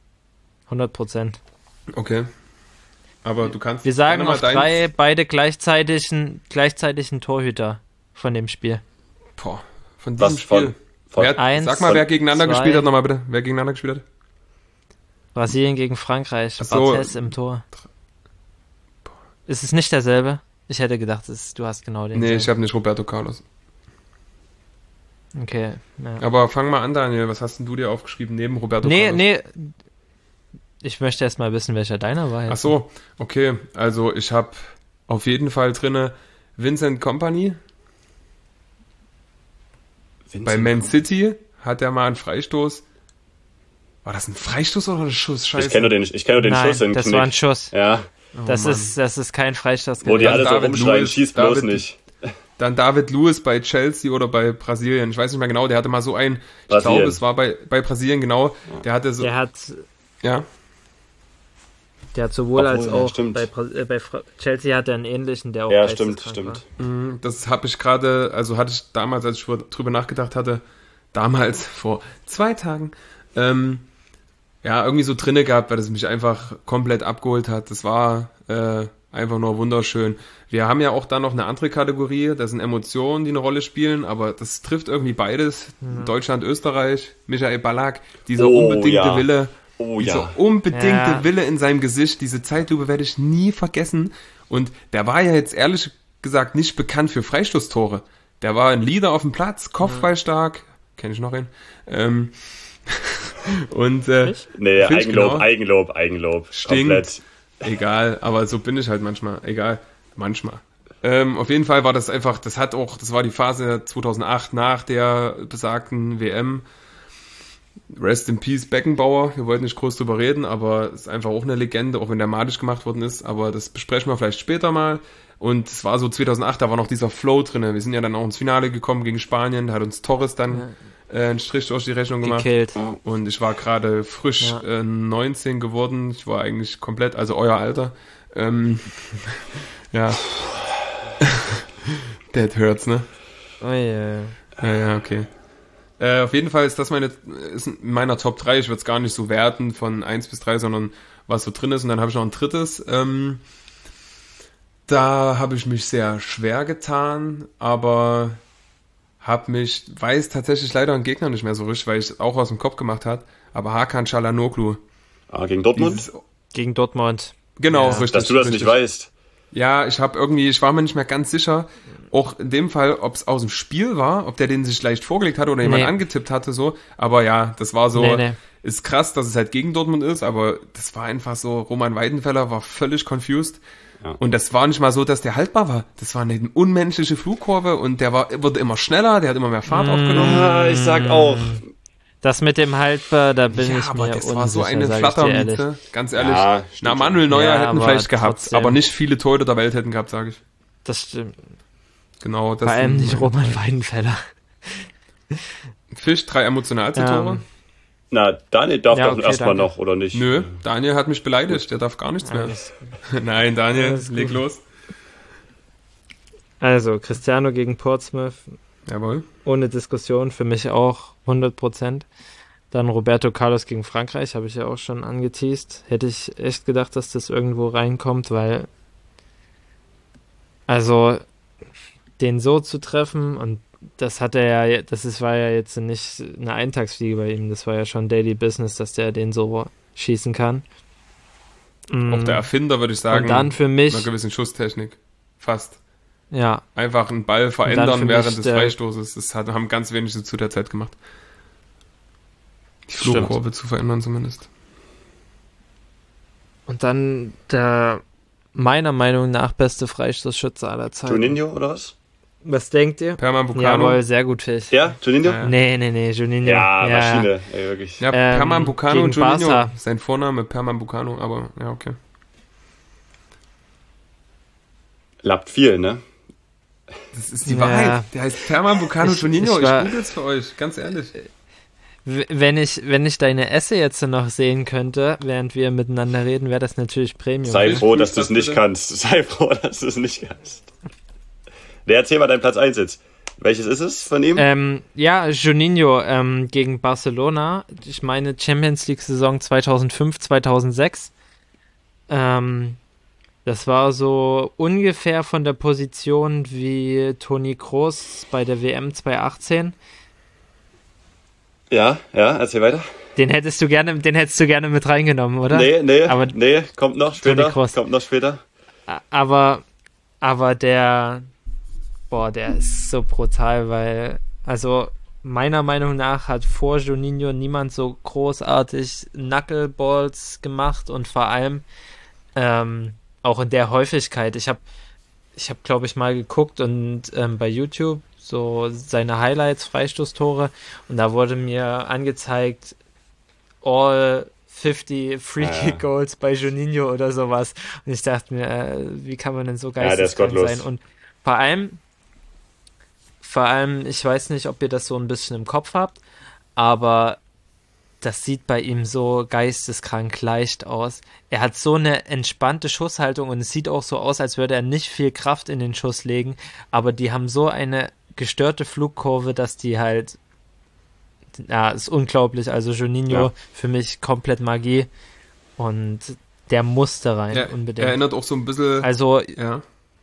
100%. Okay. Aber du kannst Wir sagen gerne auf 3 beide gleichzeitigen Torhüter von dem Spiel. Boah, von diesem was Spiel. von Wer, sag mal, wer gegeneinander 2. gespielt hat, nochmal bitte. Wer gegeneinander gespielt hat? Brasilien gegen Frankreich. Ach so. Barthez im Tor. Ist es nicht derselbe? Ich hätte gedacht, du hast genau den. Nee, ich habe nicht Roberto Carlos. Okay. Ja. Aber fang mal an, Daniel. Was hast denn du dir aufgeschrieben neben Roberto Carlos? Nee. Ich möchte erst mal wissen, welcher deiner war. Jetzt. Ach so, okay. Also ich habe auf jeden Fall drinne Vincent Kompany. Bei Man City hat er mal einen Freistoß. War das ein Freistoß oder ein Schuss? Scheiße. Ich kenne nur den Nein, Schuss in den das Knick. war ein Schuss. Ja, Das Mann. ist kein Freistoß. wo die Dann alle so David rumschreien, Luiz, schieß bloß David- nicht. Dann David Luiz bei Chelsea oder bei Brasilien. Ich weiß nicht mehr genau. Der hatte mal so einen. Ich Brasilien. glaube, es war bei Brasilien, genau. Der hatte so. Der hat sowohl Obwohl, als ja, auch stimmt. bei Chelsea hat er einen ähnlichen, der auch Ja, geisteskrank stimmt. Das habe ich gerade, also hatte ich damals, als ich drüber nachgedacht hatte, damals vor 2 Tagen, irgendwie so drinne gehabt, weil das mich einfach komplett abgeholt hat. Das war einfach nur wunderschön. Wir haben ja auch dann noch eine andere Kategorie, das sind Emotionen, die eine Rolle spielen, aber das trifft irgendwie beides. Deutschland, Österreich, Michael Ballack, dieser Oh, unbedingte ja. Wille. Oh Dieser ja. unbedingte Ja. Wille in seinem Gesicht, diese Zeitlupe werde ich nie vergessen. Und der war ja jetzt ehrlich gesagt nicht bekannt für Freistoßtore. Der war ein Leader auf dem Platz, kopfballstark, kenne ich noch einen. Und Nee, Find ich Eigenlob. Stinkt. Komplett. egal, aber so bin ich halt manchmal. Egal, manchmal. Auf jeden Fall war das einfach, das war die Phase 2008 nach der besagten WM. Rest in Peace Beckenbauer, wir wollten nicht groß drüber reden, aber es ist einfach auch eine Legende, auch wenn der malig gemacht worden ist, aber das besprechen wir vielleicht später mal. Und es war so 2008, da war noch dieser Flow drin. Wir sind ja dann auch ins Finale gekommen gegen Spanien, da hat uns Torres dann einen Strich durch die Rechnung gemacht. Gekillt. Und ich war gerade frisch 19 geworden. Ich war eigentlich komplett, also euer Alter. Ja. That hurts, ne? Oh yeah. Ja, okay. Auf jeden Fall ist das ist in meiner Top 3. Ich würde es gar nicht so werten von 1 bis 3, sondern was so drin ist. Und dann habe ich noch ein drittes. Da habe ich mich sehr schwer getan, aber weiß tatsächlich leider einen Gegner nicht mehr so richtig, weil ich es auch aus dem Kopf gemacht habe. Aber Hakan Çalhanoğlu. Gegen Dortmund? Gegen Dortmund. Genau, Ja. richtig. Dass du das richtig. nicht weißt. Ja, ich war mir nicht mehr ganz sicher, auch in dem Fall, ob es aus dem Spiel war, ob der den sich leicht vorgelegt hatte oder jemand angetippt hatte, so. Aber ja, das war so, ist krass, dass es halt gegen Dortmund ist, aber das war einfach so, Roman Weidenfeller war völlig confused. Ja. Und das war nicht mal so, dass der haltbar war. Das war eine unmenschliche Flugkurve und wurde immer schneller, der hat immer mehr Fahrt aufgenommen. Ja, ich sag auch. Das mit dem Haltbar, da bin ich mir aber das unsicher, war so eine sag ich dir ehrlich. Flattermiete, ganz ehrlich. Ja, stimmt. Manuel Neuer Ja, hätten aber vielleicht gehabt, trotzdem. aber nicht viele Torhüter der Welt hätten gehabt, sage ich. Das stimmt. Genau. Das Vor allem sind nicht Roman Weidenfeller. Fisch, 3 emotionalste Tore. Na, Daniel darf Ja, doch okay, erstmal danke. noch, oder nicht? Nö, Daniel hat mich beleidigt, der darf gar nichts mehr. Nein, Daniel, Alles leg gut. los. Also, Cristiano gegen Portsmouth, Jawohl. ohne Diskussion, für mich auch 100%. Dann Roberto Carlos gegen Frankreich, habe ich ja auch schon angeteased. Hätte ich echt gedacht, dass das irgendwo reinkommt, weil also den so zu treffen und das war ja jetzt nicht eine Eintagsfliege bei ihm, das war ja schon Daily Business, dass der den so schießen kann. Auch der Erfinder, würde ich sagen, Und dann für mich, einer gewissen Schusstechnik. Fast. ja, Einfach einen Ball dann verändern für während mich des der- Freistoßes. Das haben ganz wenige zu der Zeit gemacht. Die Flugkurve zu verändern zumindest. und dann der meiner Meinung nach beste Freistoßschütze aller Zeiten. Juninho oder was? Was denkt ihr? Pernambucano. Jawohl, sehr gut, Fisch. Ja, Juninho? Ja. Nee, Juninho. Ja, Maschine, ey, wirklich. Ja, Pernambucano und gegen Juninho. Barca. Sein Vorname Pernambucano, aber ja, okay. Lappt viel, ne? Das ist die Ja. Wahrheit. Der heißt Pernambucano Juninho. Ich war- google's für euch, ganz ehrlich. Wenn ich deine Esse jetzt noch sehen könnte, während wir miteinander reden, wäre das natürlich Premium. Sei Fisch, froh, prüf dass du das es nicht bitte. kannst. Sei froh, dass du es nicht kannst. Erzähl mal deinen Platz 1 jetzt. Welches ist es von ihm? Ja, Juninho gegen Barcelona. Ich meine Champions League Saison 2005, 2006. Das war so ungefähr von der Position wie Toni Kroos bei der WM 2018. Ja, erzähl weiter. Den hättest du gerne mit reingenommen, oder? Nee, Aber- kommt noch Toni später. Kroos. Kommt noch später. Aber der ist so brutal, weil, also meiner Meinung nach hat vor Juninho niemand so großartig Knuckleballs gemacht und vor allem auch in der Häufigkeit. Ich hab, glaube ich, mal geguckt und bei YouTube so seine Highlights, Freistoßtore, und da wurde mir angezeigt, all 50 Free-Kick-Goals bei Juninho oder sowas. Und ich dachte mir, wie kann man denn so der ist geisteskrank gottlos. sein? Und vor allem, ich weiß nicht, ob ihr das so ein bisschen im Kopf habt, aber das sieht bei ihm so geisteskrank leicht aus. Er hat so eine entspannte Schusshaltung und es sieht auch so aus, als würde er nicht viel Kraft in den Schuss legen, aber die haben so eine gestörte Flugkurve, dass die halt, ja, ist unglaublich. Also Juninho für mich komplett Magie und der musste rein, unbedingt. Erinnert auch so ein bisschen. Also Ja.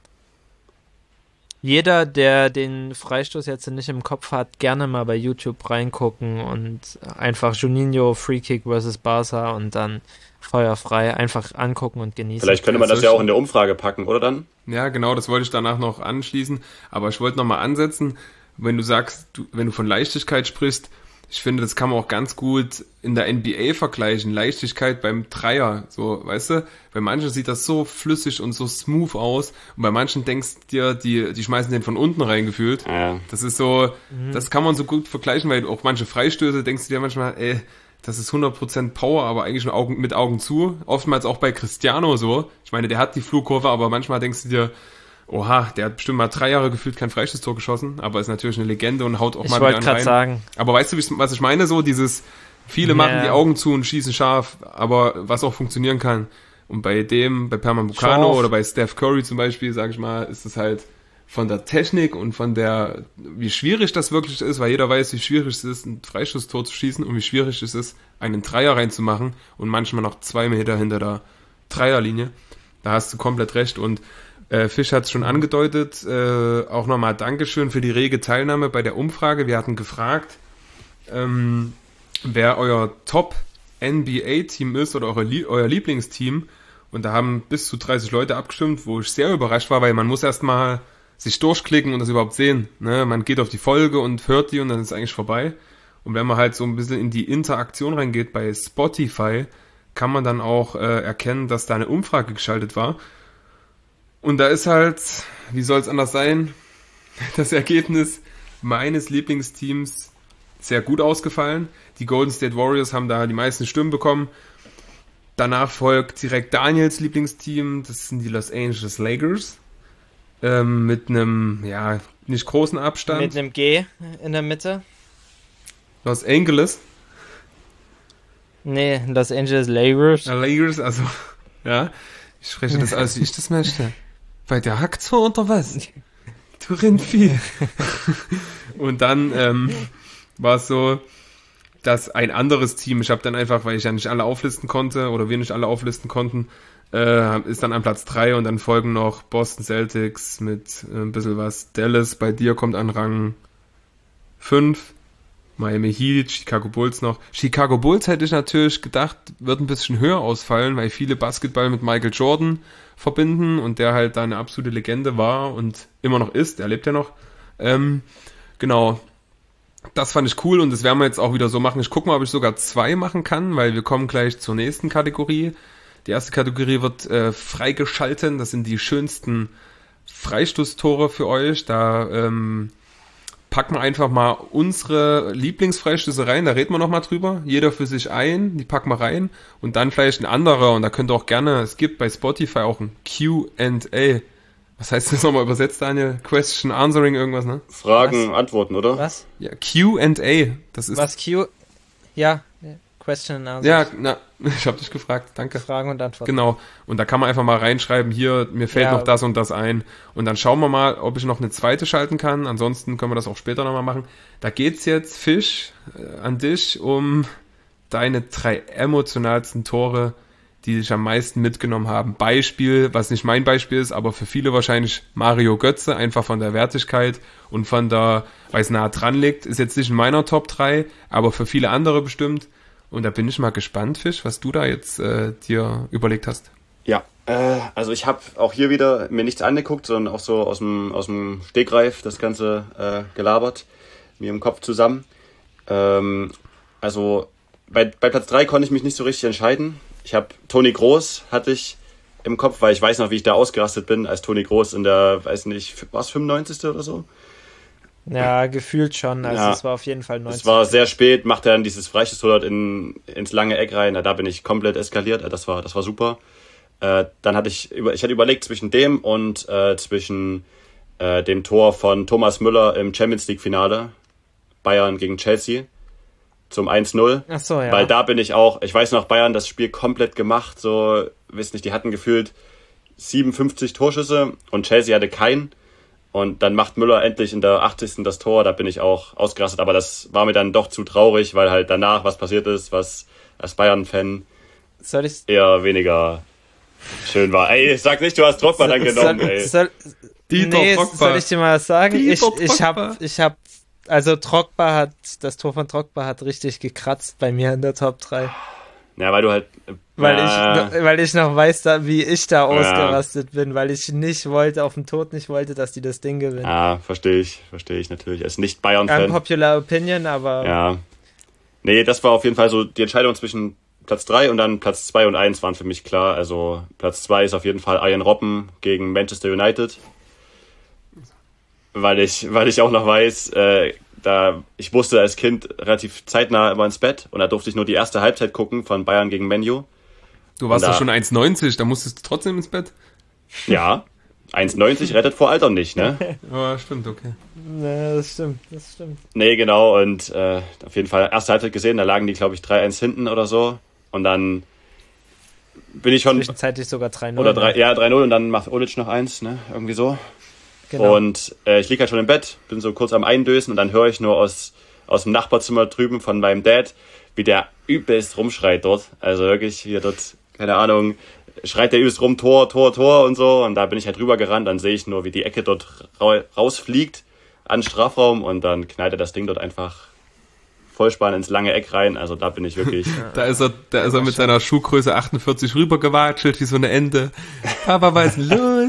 jeder, der den Freistoß jetzt nicht im Kopf hat, gerne mal bei YouTube reingucken und einfach Juninho Freekick versus Barca und dann feuerfrei einfach angucken und genießen. Vielleicht könnte man das ja auch in der Umfrage packen, oder dann? Ja, genau, das wollte ich danach noch anschließen. Aber ich wollte nochmal ansetzen, wenn du sagst, wenn du von Leichtigkeit sprichst, ich finde, das kann man auch ganz gut in der NBA vergleichen. Leichtigkeit beim Dreier, so, weißt du? Bei manchen sieht das so flüssig und so smooth aus. Und bei manchen denkst du dir, die schmeißen den von unten reingefühlt. Ja. Das ist so, das kann man so gut vergleichen, weil auch manche Freistöße denkst du dir manchmal, das ist 100% Power, aber eigentlich nur mit Augen zu. Oftmals auch bei Cristiano so. Ich meine, der hat die Flugkurve, aber manchmal denkst du dir, oha, der hat bestimmt mal 3 Jahre gefühlt kein Freistoßtor geschossen, aber ist natürlich eine Legende und haut auch Ich mal wollte wieder einen gerade rein. sagen. Aber weißt du, was ich meine? So dieses, viele machen die Augen zu und schießen scharf, aber was auch funktionieren kann. Und bei Pernambucano oder bei Steph Curry zum Beispiel, sag ich mal, ist es halt von der Technik und von der, wie schwierig das wirklich ist, weil jeder weiß, wie schwierig es ist, ein Freistoßtor zu schießen und wie schwierig es ist, einen Dreier reinzumachen und manchmal noch 2 Meter hinter der Dreierlinie. Da hast du komplett recht. Und Fisch hat es schon angedeutet, auch nochmal Dankeschön für die rege Teilnahme bei der Umfrage. Wir hatten gefragt, wer euer Top-NBA-Team ist oder euer Lieblingsteam. Und da haben bis zu 30 Leute abgestimmt, wo ich sehr überrascht war, weil man muss erstmal sich durchklicken und das überhaupt sehen. Ne? Man geht auf die Folge und hört die und dann ist es eigentlich vorbei. Und wenn man halt so ein bisschen in die Interaktion reingeht bei Spotify, kann man dann auch erkennen, dass da eine Umfrage geschaltet war. Und da ist halt, wie soll es anders sein, das Ergebnis meines Lieblingsteams sehr gut ausgefallen. Die Golden State Warriors haben da die meisten Stimmen bekommen. Danach folgt direkt Daniels Lieblingsteam, das sind die Los Angeles Lakers. Mit einem, ja, nicht großen Abstand. Mit einem G in der Mitte. Los Angeles. Nee, Los Angeles Lakers. Lakers, also, ja. Ich spreche das aus, wie ich das möchte. Weil der hackt so oder was? Du Rindvieh. Und dann war es so, dass ein anderes Team, ich habe dann einfach, weil ich ja nicht alle auflisten konnte oder wir nicht alle auflisten konnten, ist dann an Platz 3 und dann folgen noch Boston Celtics mit ein bisschen was. Dallas bei dir kommt an Rang 5. Miami Heat, Chicago Bulls noch. Chicago Bulls hätte ich natürlich gedacht, wird ein bisschen höher ausfallen, weil viele Basketball mit Michael Jordan verbinden und der halt da eine absolute Legende war und immer noch ist. Er lebt ja noch. Genau. Das fand ich cool und das werden wir jetzt auch wieder so machen. Ich gucke mal, ob ich sogar 2 machen kann, weil wir kommen gleich zur nächsten Kategorie. Die erste Kategorie wird freigeschalten. Das sind die schönsten Freistoßtore für euch. Da packen wir einfach mal unsere Lieblingsfreistöße rein. Da reden wir nochmal drüber. Jeder für sich ein. Die packen wir rein. Und dann vielleicht ein anderer. Und da könnt ihr auch gerne, es gibt bei Spotify auch ein Q&A. Was heißt das nochmal übersetzt, Daniel? Question, Answering, irgendwas, ne? Fragen, Antworten, oder? Was? Ja, Q&A. Das ist... Was Q? Ja, Question and Answers. Ja, na, ich habe dich gefragt, danke. Fragen und Antworten. Genau, und da kann man einfach mal reinschreiben, hier, mir fällt noch das und das ein. Und dann schauen wir mal, ob ich noch eine zweite schalten kann. Ansonsten können wir das auch später nochmal machen. Da geht's jetzt, Fisch, an dich, um deine 3 emotionalsten Tore, die dich am meisten mitgenommen haben. Beispiel, was nicht mein Beispiel ist, aber für viele wahrscheinlich Mario Götze, einfach von der Wertigkeit und von der, weil es nah dran liegt, ist jetzt nicht in meiner Top 3, aber für viele andere bestimmt. Und da bin ich mal gespannt, Fisch, was du da jetzt dir überlegt hast. Ja, also ich habe auch hier wieder mir nichts angeguckt, sondern auch so aus dem Stegreif das Ganze gelabert, mir im Kopf zusammen. Also bei Platz 3 konnte ich mich nicht so richtig entscheiden. Ich habe Toni Kroos hatte ich im Kopf, weil ich weiß noch, wie ich da ausgerastet bin, als Toni Kroos in der, weiß nicht, war es 95. oder so? Ja, gefühlt schon. Also es war auf jeden Fall 90. Es war sehr spät, macht er dann dieses Freistoßtor dort ins lange Eck rein. Da bin ich komplett eskaliert. Das war super. Dann hatte ich hatte überlegt zwischen dem und zwischen dem Tor von Thomas Müller im Champions League Finale Bayern gegen Chelsea zum 1-0. Ach so, ja. Weil da bin ich auch, ich weiß noch, Bayern das Spiel komplett gemacht. So, wisst nicht, die hatten gefühlt 57 Torschüsse und Chelsea hatte keinen. Und dann macht Müller endlich in der 80. das Tor, da bin ich auch ausgerastet. Aber das war mir dann doch zu traurig, weil halt danach was passiert ist, was als Bayern-Fan eher weniger schön war. Ey, sag nicht, du hast Drogba dann genommen, ey. Soll ich dir mal was sagen? Ich hab, also das Tor von Drogba hat richtig gekratzt bei mir in der Top 3. Ja, weil du halt... Weil ich noch weiß, wie ich da ausgerastet bin, weil ich nicht wollte, auf dem Tod nicht wollte, dass die das Ding gewinnen. Ja, verstehe ich natürlich. Er ist nicht Bayern-Fan. Unpopular Opinion, aber... Ja. Nee, das war auf jeden Fall so die Entscheidung zwischen Platz 3 und dann Platz 2 und 1 waren für mich klar. Also Platz 2 ist auf jeden Fall Arjen Robben gegen Manchester United. Weil ich auch noch weiß, ich musste als Kind relativ zeitnah immer ins Bett und da durfte ich nur die erste Halbzeit gucken von Bayern gegen Man U. Du warst doch schon 1,90, da musstest du trotzdem ins Bett? Ja, 1,90 rettet vor Alter nicht, ne? Ja, stimmt, okay. Ja, das stimmt. Nee, genau, und auf jeden Fall erste Halbzeit gesehen, da lagen die, glaube ich, 3-1 hinten oder so. Und dann bin ich schon... Zwischenzeitlich sogar 3-0. Oder 3-0 und dann macht Olic noch 1, ne? Irgendwie so. Genau. Und ich lieg halt schon im Bett, bin so kurz am Eindösen und dann höre ich nur aus dem Nachbarzimmer drüben von meinem Dad, wie der übelst rumschreit dort. Also wirklich hier dort, keine Ahnung, schreit der übelst rum, Tor und so. Und da bin ich halt rüber gerannt, dann sehe ich nur, wie die Ecke dort rausfliegt an den Strafraum und dann knallt er das Ding dort einfach Vollspann ins lange Eck rein. Also da bin ich wirklich... Da ist er mit seiner Schuhgröße 48 rübergewatschelt, wie so eine Ente. Papa, was ist denn los?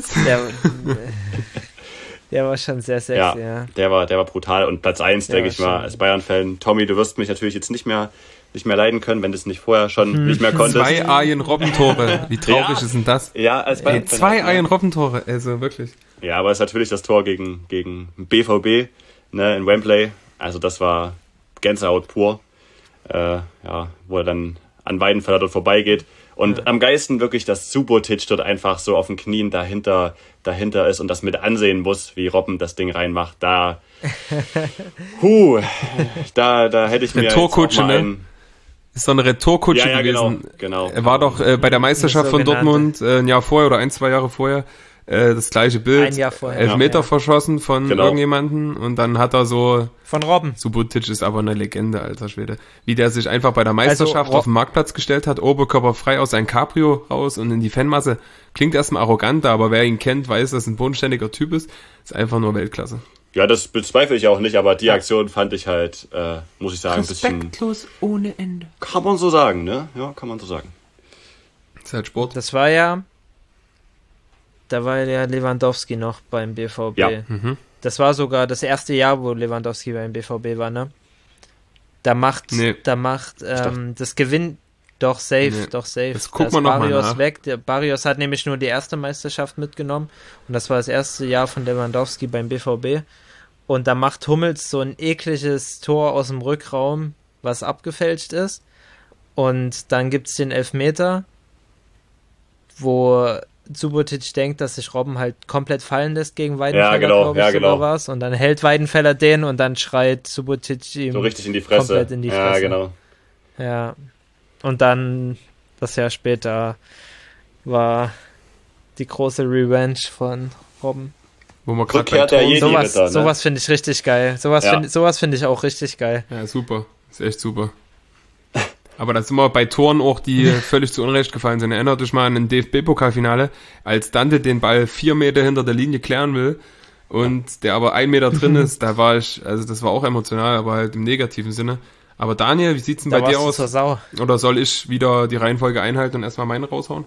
Der war schon sehr sexy, ja. Der war brutal. Und Platz 1, denke ich mal, als Bayern-Fan. Tommy, du wirst mich natürlich jetzt nicht mehr leiden können, wenn du es nicht vorher schon nicht mehr konntest. 2 Arjen-Robben-Tore. Wie traurig ist denn das? Ja, als Bayern-Fan. 2 Arjen-Robben-Tore, also wirklich. Ja, aber es ist natürlich das Tor gegen BVB, ne, in Wembley. Also das war Gänsehaut pur. Wo er dann an Weidenfeller dort vorbeigeht. Und am geilsten wirklich, dass Subotic dort einfach so auf den Knien dahinter ist und das mit ansehen muss, wie Robben das Ding reinmacht. Da hätte ich mir Torkutsche, ne? Ist doch eine Retourkutsche gewesen. Genau. Er war doch bei der Meisterschaft von Dortmund ein Jahr vorher oder 1-2 Jahre vorher das gleiche Bild. Ein Jahr vorher. Elfmeter verschossen von irgendjemanden und dann hat er so... Von Robben. Subotic ist aber eine Legende, alter Schwede. Wie der sich einfach bei der Meisterschaft auf den Marktplatz gestellt hat, oberkörperfrei aus seinem Cabrio raus und in die Fanmasse. Klingt erstmal arrogant, aber wer ihn kennt, weiß, dass er ein bodenständiger Typ ist. Ist einfach nur Weltklasse. Ja, das bezweifle ich auch nicht, aber die Aktion fand ich halt, muss ich sagen, ein bisschen... Respektlos ohne Ende. Kann man so sagen, ne? Ja, kann man so sagen. Das ist halt Sport. Da war ja Lewandowski noch beim BVB. Ja. Das war sogar das erste Jahr, wo Lewandowski beim BVB war, ne? Das gewinnt doch safe. Das gucken wir noch mal nach. Weg. Der Barrios hat nämlich nur die erste Meisterschaft mitgenommen und das war das erste Jahr von Lewandowski beim BVB. Und da macht Hummels so ein ekliges Tor aus dem Rückraum, was abgefälscht ist. Und dann gibt's den Elfmeter, wo Subotic denkt, dass sich Robben halt komplett fallen lässt gegen Weidenfeller, genau. War's. Und dann hält Weidenfeller den und dann schreit Subotic ihm so richtig in die Fresse. Komplett in die Fresse. Ja, genau. Ja. Und dann, das Jahr später, war die große Revenge von Robben. Wo man gerade sowas finde ich richtig geil. Sowas finde ich auch richtig geil. Ja, super. Ist echt super. Aber da sind wir bei Toren auch, die völlig zu Unrecht gefallen sind. Erinnert euch mal an ein DFB-Pokalfinale, als Dante den Ball 4 Meter hinter der Linie klären will und der aber 1 Meter drin ist, das war auch emotional, aber halt im negativen Sinne. Aber Daniel, wie sieht's denn bei dir aus? Oder soll ich wieder die Reihenfolge einhalten und erstmal meine raushauen?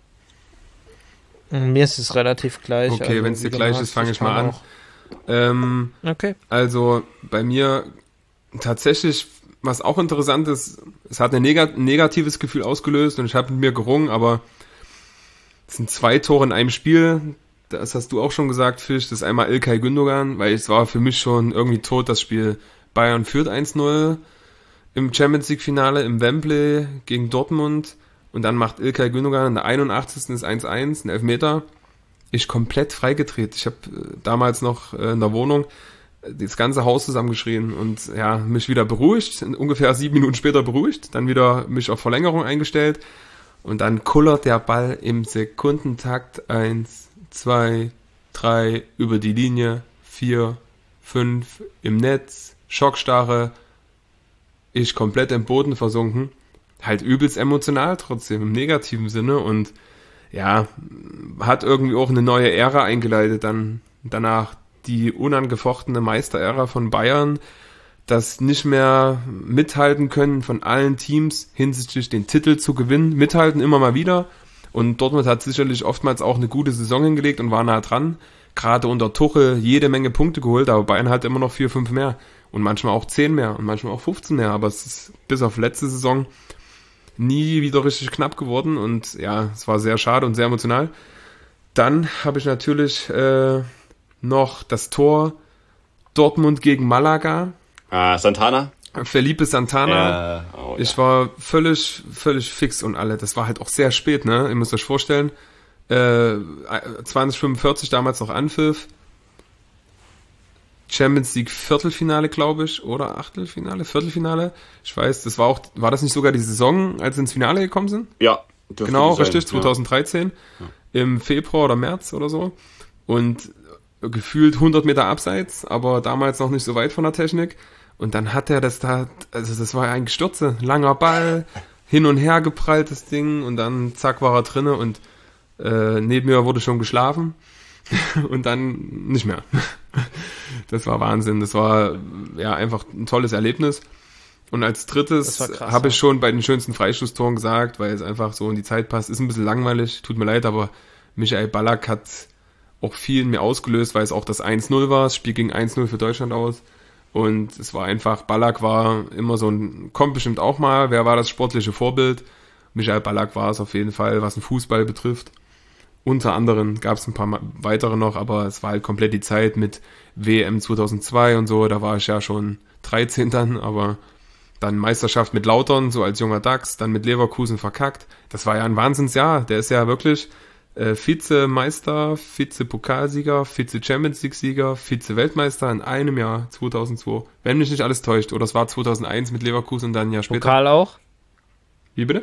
Mir ist es relativ gleich. Okay, also, wenn es dir gleich ist, fange ich mal an. Okay. Also bei mir tatsächlich, was auch interessant ist, es hat ein negatives Gefühl ausgelöst und ich habe mit mir gerungen, aber es sind 2 Tore in einem Spiel. Das hast du auch schon gesagt, Fisch. Das ist einmal İlkay Gündoğan, weil es war für mich schon irgendwie tot, das Spiel. Bayern führt 1-0 im Champions League Finale im Wembley gegen Dortmund und dann macht İlkay Gündoğan in der 81. ist 1-1, ein Elfmeter. Ich komplett freigedreht. Ich habe damals noch in der Wohnung das ganze Haus zusammengeschrien und ja, mich wieder beruhigt, ungefähr 7 Minuten später beruhigt, dann wieder mich auf Verlängerung eingestellt und dann kullert der Ball im Sekundentakt 1, 2, 3 über die Linie, 4, 5 im Netz, Schockstarre, ich komplett im Boden versunken, halt übelst emotional trotzdem, im negativen Sinne und ja, hat irgendwie auch eine neue Ära eingeleitet dann danach, die unangefochtene Meisterära von Bayern, das nicht mehr mithalten können von allen Teams hinsichtlich den Titel zu gewinnen, mithalten immer mal wieder und Dortmund hat sicherlich oftmals auch eine gute Saison hingelegt und war nah dran, gerade unter Tuchel jede Menge Punkte geholt, aber Bayern hat immer noch 4, 5 mehr und manchmal auch 10 mehr und manchmal auch 15 mehr, aber es ist bis auf letzte Saison nie wieder richtig knapp geworden und ja, es war sehr schade und sehr emotional. Dann habe ich natürlich noch das Tor Dortmund gegen Malaga. Santana. Felipe Santana. Ich war völlig fix und alle. Das war halt auch sehr spät, ne? Ihr müsst euch vorstellen, 2045 damals noch anpfiff. Champions League Viertelfinale, glaube ich, oder Achtelfinale, Viertelfinale. Ich weiß, war das nicht sogar die Saison, als sie ins Finale gekommen sind? Ja. Genau, richtig, 2013. Ja. Im Februar oder März oder so. Und gefühlt 100 Meter abseits, aber damals noch nicht so weit von der Technik. Und dann hat er das war ein Gestürze, langer Ball, hin und her geprallt, das Ding, und dann zack war er drinne und neben mir wurde schon geschlafen und dann nicht mehr. Das war Wahnsinn, das war ja einfach ein tolles Erlebnis. Und als drittes habe ich schon bei den schönsten Freistoßtoren gesagt, weil es einfach so in die Zeit passt, ist ein bisschen langweilig, tut mir leid, aber Michael Ballack hat auch viel in mir ausgelöst, weil es auch das 1-0 war, das Spiel ging 1-0 für Deutschland aus. Und es war einfach, Ballack war immer so kommt bestimmt auch mal, wer war das sportliche Vorbild? Michael Ballack war es auf jeden Fall, was den Fußball betrifft. Unter anderem gab es ein paar weitere noch, aber es war halt komplett die Zeit mit WM 2002 und so, da war ich ja schon 13 dann, aber dann Meisterschaft mit Lautern, so als junger Dachs, dann mit Leverkusen verkackt. Das war ja ein Wahnsinnsjahr, der ist ja wirklich Vizemeister, Vize-Pokalsieger, Vize-Champions-League-Sieger, Vize-Weltmeister in einem Jahr, 2002. Wenn mich nicht alles täuscht. Oder es war 2001 mit Leverkusen und dann ein Jahr später. Pokal auch? Wie bitte?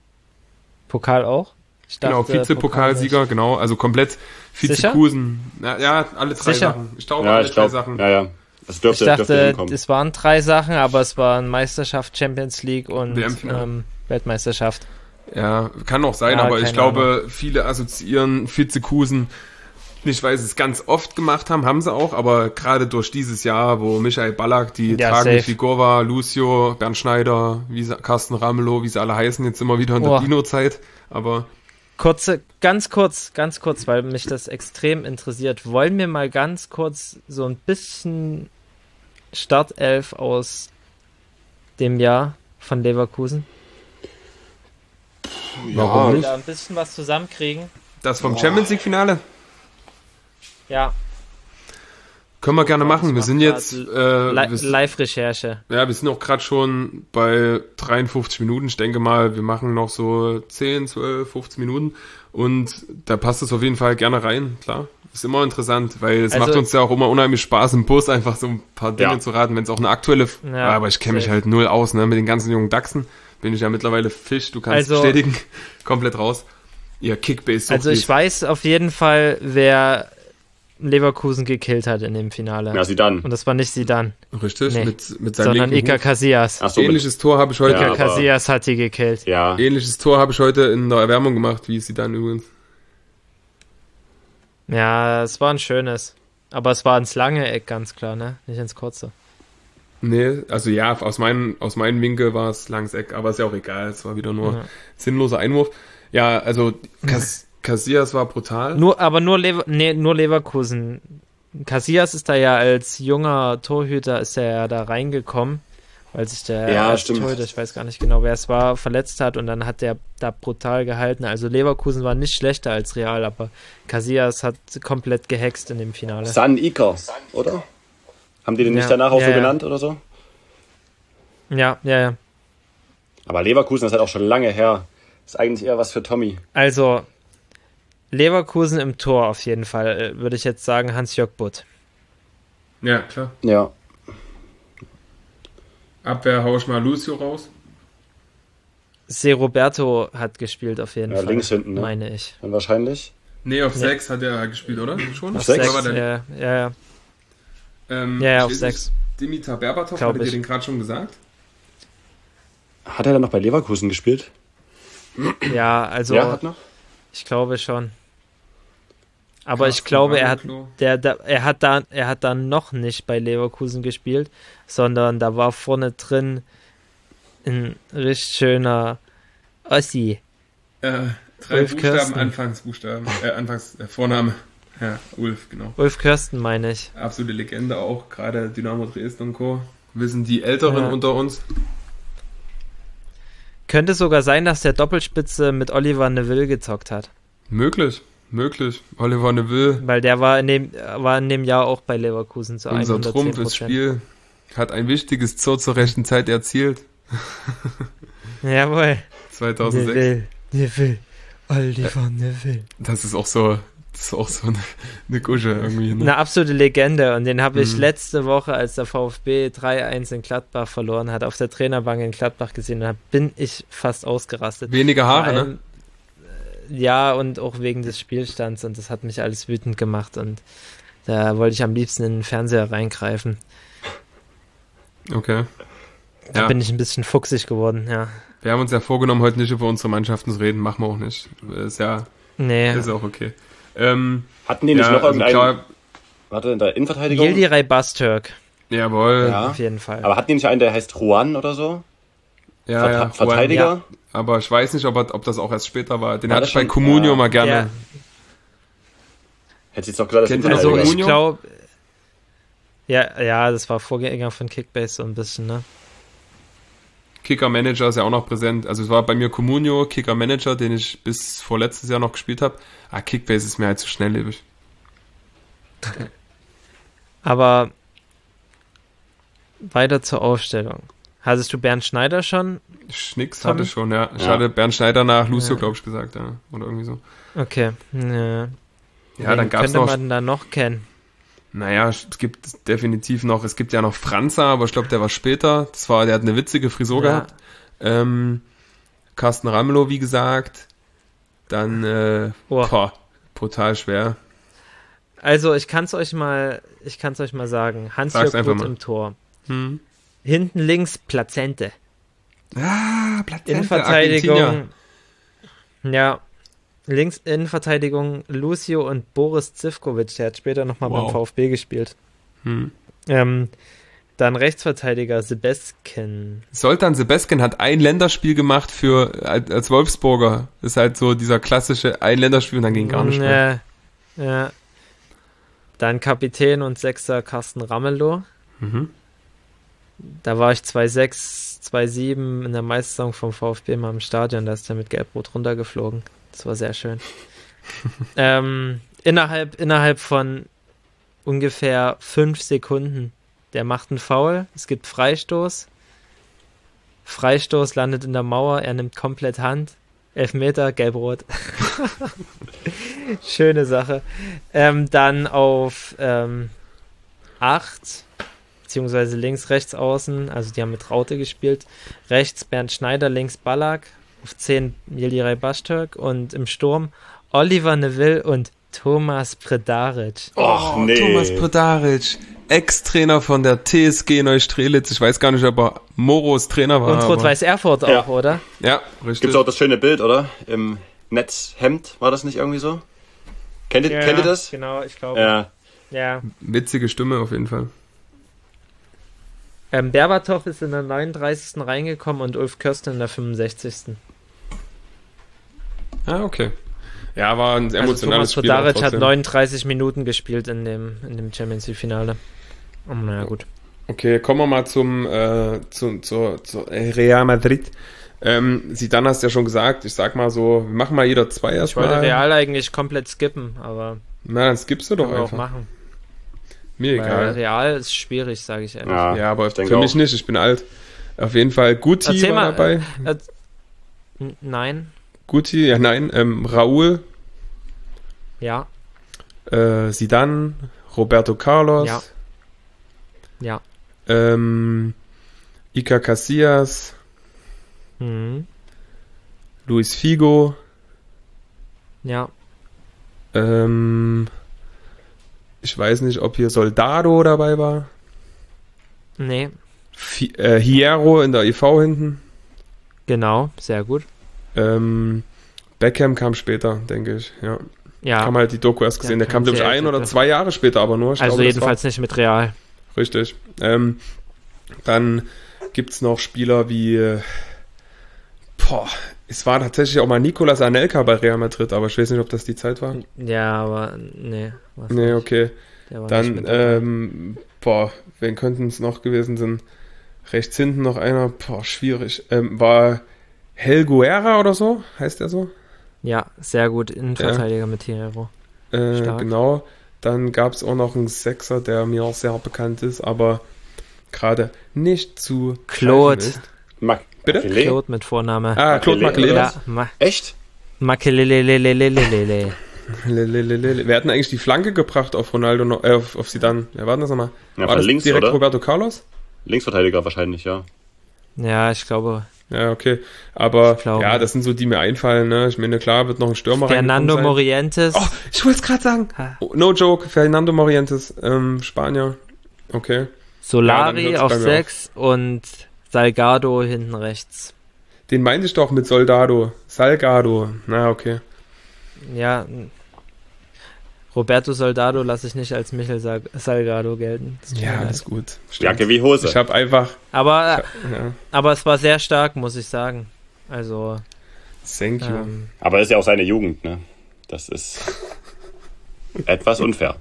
Pokal auch? Genau, Vize-Pokalsieger, genau. Also komplett Vizekusen. Ja, alle drei Sicher? Sachen. Ich glaube, alle drei Sachen. Ja. Das dürfte hinkommen. Es waren 3 Sachen, aber es waren Meisterschaft, Champions League und Weltmeisterschaft. Ja, kann auch sein, aber ich glaube, viele assoziieren Vizekusen, nicht weil sie es ganz oft gemacht haben, haben sie auch, aber gerade durch dieses Jahr, wo Michael Ballack die tragende Figur war, Lucio, Bernd Schneider, Carsten Ramelow, wie sie alle heißen, jetzt immer wieder in der Dino-Zeit, aber... Ganz kurz, weil mich das extrem interessiert. Wollen wir mal ganz kurz so ein bisschen Startelf aus dem Jahr von Leverkusen? Warum nicht? Da ein bisschen was zusammenkriegen. Das vom Champions League Finale? Ja. Können wir gerne machen. Wir sind jetzt Live-Recherche. Ja, wir sind auch gerade schon bei 53 Minuten. Ich denke mal, wir machen noch so 10, 12, 15 Minuten und da passt es auf jeden Fall gerne rein, klar. Ist immer interessant, weil es macht uns ja auch immer unheimlich Spaß im Bus, einfach so ein paar Dinge zu raten, wenn es auch eine aktuelle... aber ich kenne mich halt null aus, ne? Mit den ganzen jungen Dachsen bin ich ja mittlerweile Fisch, du kannst bestätigen, komplett raus. Ihr Kickbase. Also ich weiß auf jeden Fall, wer Leverkusen gekillt hat in dem Finale. Ja, Zidane. Und das war nicht Zidane. Richtig, mit seinem sondern Iker Casillas. So, ähnliches Tor habe ich heute... Iker Casillas hat die gekillt. Ja. Ähnliches Tor habe ich heute in der Erwärmung gemacht, wie Zidane übrigens. Ja, es war ein schönes. Aber es war ins lange Eck, ganz klar, ne? Nicht ins kurze. Nee, also ja, aus meinem Winkel war es langes Eck, aber ist ja auch egal. Es war wieder nur sinnloser Einwurf. Ja, also Casillas war brutal. Nur Leverkusen. Casillas ist da ja als junger Torhüter, ist er ja da reingekommen, weil sich der Torhüter, ich weiß gar nicht genau, wer es war, verletzt hat und dann hat der da brutal gehalten. Also Leverkusen war nicht schlechter als Real, aber Casillas hat komplett gehext in dem Finale. San Iker, oder? Haben die den nicht danach auch so genannt oder so? Ja. Aber Leverkusen ist halt auch schon lange her. Ist eigentlich eher was für Tommy. Also, Leverkusen im Tor auf jeden Fall, würde ich jetzt sagen, Hans-Jörg Butt. Ja, klar. Ja. Abwehr hau ich mal Lucio raus. Se Roberto hat gespielt auf jeden Fall. Links hinten, ne? Meine ich. Dann wahrscheinlich. Nee, auf 6 hat er gespielt, oder? Schon? Auf 6, ja. Auf 6. Dimitar Berbatov, hattet ihr den gerade schon gesagt? Hat er dann noch bei Leverkusen gespielt? Ja, also hat noch? Ich glaube schon. Aber ich glaube, er hat da noch nicht bei Leverkusen gespielt, sondern da war vorne drin ein richtig schöner Ossi. 3 Ulf Buchstaben, Kirsten. Vorname. Ja, Ulf, genau. Ulf Kirsten, meine ich. Absolute Legende auch, gerade Dynamo Dresden und Co. Wissen die Älteren unter uns. Könnte sogar sein, dass der Doppelspitze mit Oliver Neville gezockt hat. Möglich. Oliver Neville. Weil der war in dem Jahr auch bei Leverkusen zu 110%. Unser Trumpf ins Spiel. Hat ein wichtiges Tor zur rechten Zeit erzielt. Jawohl. 2006. Neville. Oliver Neville. Das ist auch so eine Gusche irgendwie. Ne? Eine absolute Legende und den habe ich letzte Woche, als der VfB 3-1 in Gladbach verloren hat, auf der Trainerbank in Gladbach gesehen. Da bin ich fast ausgerastet. Weniger Haare, ne? Ja, und auch wegen des Spielstands und das hat mich alles wütend gemacht und da wollte ich am liebsten in den Fernseher reingreifen. Okay. Da bin ich ein bisschen fuchsig geworden, ja. Wir haben uns ja vorgenommen, heute nicht über unsere Mannschaften zu reden, machen wir auch nicht. Ist auch okay. Hatten die nicht noch irgendeinen... Klar, Warte, in der Innenverteidigung? Yildiray Bastürk. Jawohl. Ja. Auf jeden Fall. Aber hatten die nicht einen, der heißt Juan oder so? Ja, Verteidiger? Ja. Aber ich weiß nicht, ob das auch erst später war. Den War hatte das ich bei schon? Comunio Ja. mal gerne. Ja. Hätte ich jetzt doch gesagt, das Kennt ihr Also Comunio? ich glaube, ja, das war Vorgänger von Kickbase so ein bisschen, ne? Kicker-Manager ist ja auch noch präsent. Also es war bei mir Comunio, Kicker-Manager, den ich bis vor letztes Jahr noch gespielt habe. Kickbase ist mir halt zu schnelllebig. Aber weiter zur Aufstellung. Hattest du Bernd Schneider schon? Schnicks Tom? hatte ich schon, ja. Ich hatte Bernd Schneider nach Lucio, Ja. glaube ich, gesagt, ja. Oder irgendwie so. Okay. Ja, Ja, dann gab's könnte noch... man da noch kennen. Naja, es gibt definitiv noch... Es gibt ja noch Franza, aber ich glaube, der war später. Der hat eine witzige Frisur Ja. gehabt. Carsten Ramelow, wie gesagt. Dann, brutal schwer. Also ich kann es euch mal sagen. Hans-Jörg einfach Butt mal. im Tor. Hinten links Plazente. Plazente, Innenverteidigung. Argentinier. Ja. Links Innenverteidigung Lucio und Boris Zivkovic. Der hat später nochmal beim VfB gespielt. Dann Rechtsverteidiger Sebeskin. Zoltan Sebeskin hat ein Länderspiel gemacht als Wolfsburger. Ist halt so dieser klassische ein Länderspiel und dann ging gar nicht mehr. Ja. Dann Kapitän und Sechser Carsten Ramelow. Da war ich 2,6, 2,7 in der Meistersaison vom VfB mal im Stadion. Da ist er mit Gelb-Rot runtergeflogen. Das war sehr schön. Innerhalb von ungefähr 5 Sekunden. Der macht einen Foul. Es gibt Freistoß. Freistoß landet in der Mauer. Er nimmt komplett Hand. 11 Meter, Gelb-Rot. Schöne Sache. Dann auf 8, beziehungsweise links, rechts außen. Also die haben mit Raute gespielt. Rechts Bernd Schneider, links Ballack. Auf 10 Yildiray Bastürk. Und im Sturm Oliver Neville und Thomas Predaric. Och, nee. Thomas Predaric, Ex-Trainer von der TSG Neustrelitz. Ich weiß gar nicht, ob er Moros Trainer war. Und Rot-Weiß Erfurt Ja. auch, oder? Ja, richtig. Gibt's auch das schöne Bild, oder? Im Netzhemd, war das nicht irgendwie so? Kennt ihr das? Genau, ich glaube. Ja. Ja. Witzige Stimme auf jeden Fall. Berbatov ist in der 39. reingekommen und Ulf Kirsten in der 65. Okay. Ja, war ein Also emotionales Thomas Spiel. Predaric hat trotzdem. 39 Minuten gespielt in dem Champions League Finale. Oh, naja, gut. Okay, kommen wir mal zur Real Madrid. Zidane hast ja schon gesagt, ich sag mal so, wir machen mal jeder 2 Ich erstmal. wollte Real eigentlich komplett skippen, aber Na, dann skippst du doch können wir auch einfach. machen. Mir Weil egal. Real ist schwierig, sage ich ehrlich. Ja, aber ich denke für mich auch. nicht, ich bin alt. Auf jeden Fall Guti Erzähl war mal, dabei. Nein, Guti, ja nein, Raúl, ja, Zidane, Roberto Carlos, ja. Iker Casillas, Mhm. Luis Figo, Ja, ich weiß nicht, ob hier Soldado dabei war. nee, Hierro in der IV hinten. genau, sehr gut. Beckham kam später, denke ich. Ja. Ja, Haben halt die Doku erst gesehen. Der kam, glaube ich, sehr 1 oder älter. 2 Jahre später, aber nur. Ich also glaube, das jedenfalls nicht mit Real. war richtig. Dann gibt es noch Spieler wie es war tatsächlich auch mal Nicolas Anelka bei Real Madrid, aber ich weiß nicht, ob das die Zeit war. Ja, aber nee. war's Nee, nicht. okay. Der war nicht mit dabei. Wen könnten es noch gewesen sein? Rechts hinten noch einer, schwierig. War Helguera oder so? Heißt der so? Ja, sehr gut. Innenverteidiger mit Hierro. Stark. Genau. Dann gab es auch noch einen Sechser, der mir auch sehr bekannt ist, aber gerade nicht zu Claude. greifen ist. Bitte? Bitte? Makelele? Claude mit Vorname. Claude Makelele, Makelele. Ja, Echt? Makelelelelelelele. Wer hat denn eigentlich die Flanke gebracht auf Ronaldo, auf Zidane? Wer war denn das nochmal? Ja, war das links, direkt oder? Roberto Carlos? Linksverteidiger wahrscheinlich, ja. Ja, ich glaube. Ja, okay. Aber Ich glaube. ja, das sind so, die mir einfallen, ne? Ich meine, klar, wird noch ein Stürmer Fernando reingekommen sein. Morientes. Oh, ich wollte es gerade sagen. Oh, no joke, Fernando Morientes, Spanier. Okay. Ja, Solari dann hört's auf bei mir 6 und Salgado hinten rechts. Den meinte ich doch mit Soldado. Salgado. Na, okay. Ja, Roberto Soldado lasse ich nicht als Michel Salgado gelten. Das tut mir Ja, leid. alles gut. Stimmt. Jacke wie Hose. Ich habe einfach... Aber Ja, es war sehr stark, muss ich sagen. Also, thank you. Aber ist ja auch seine Jugend, ne? Das ist etwas unfair.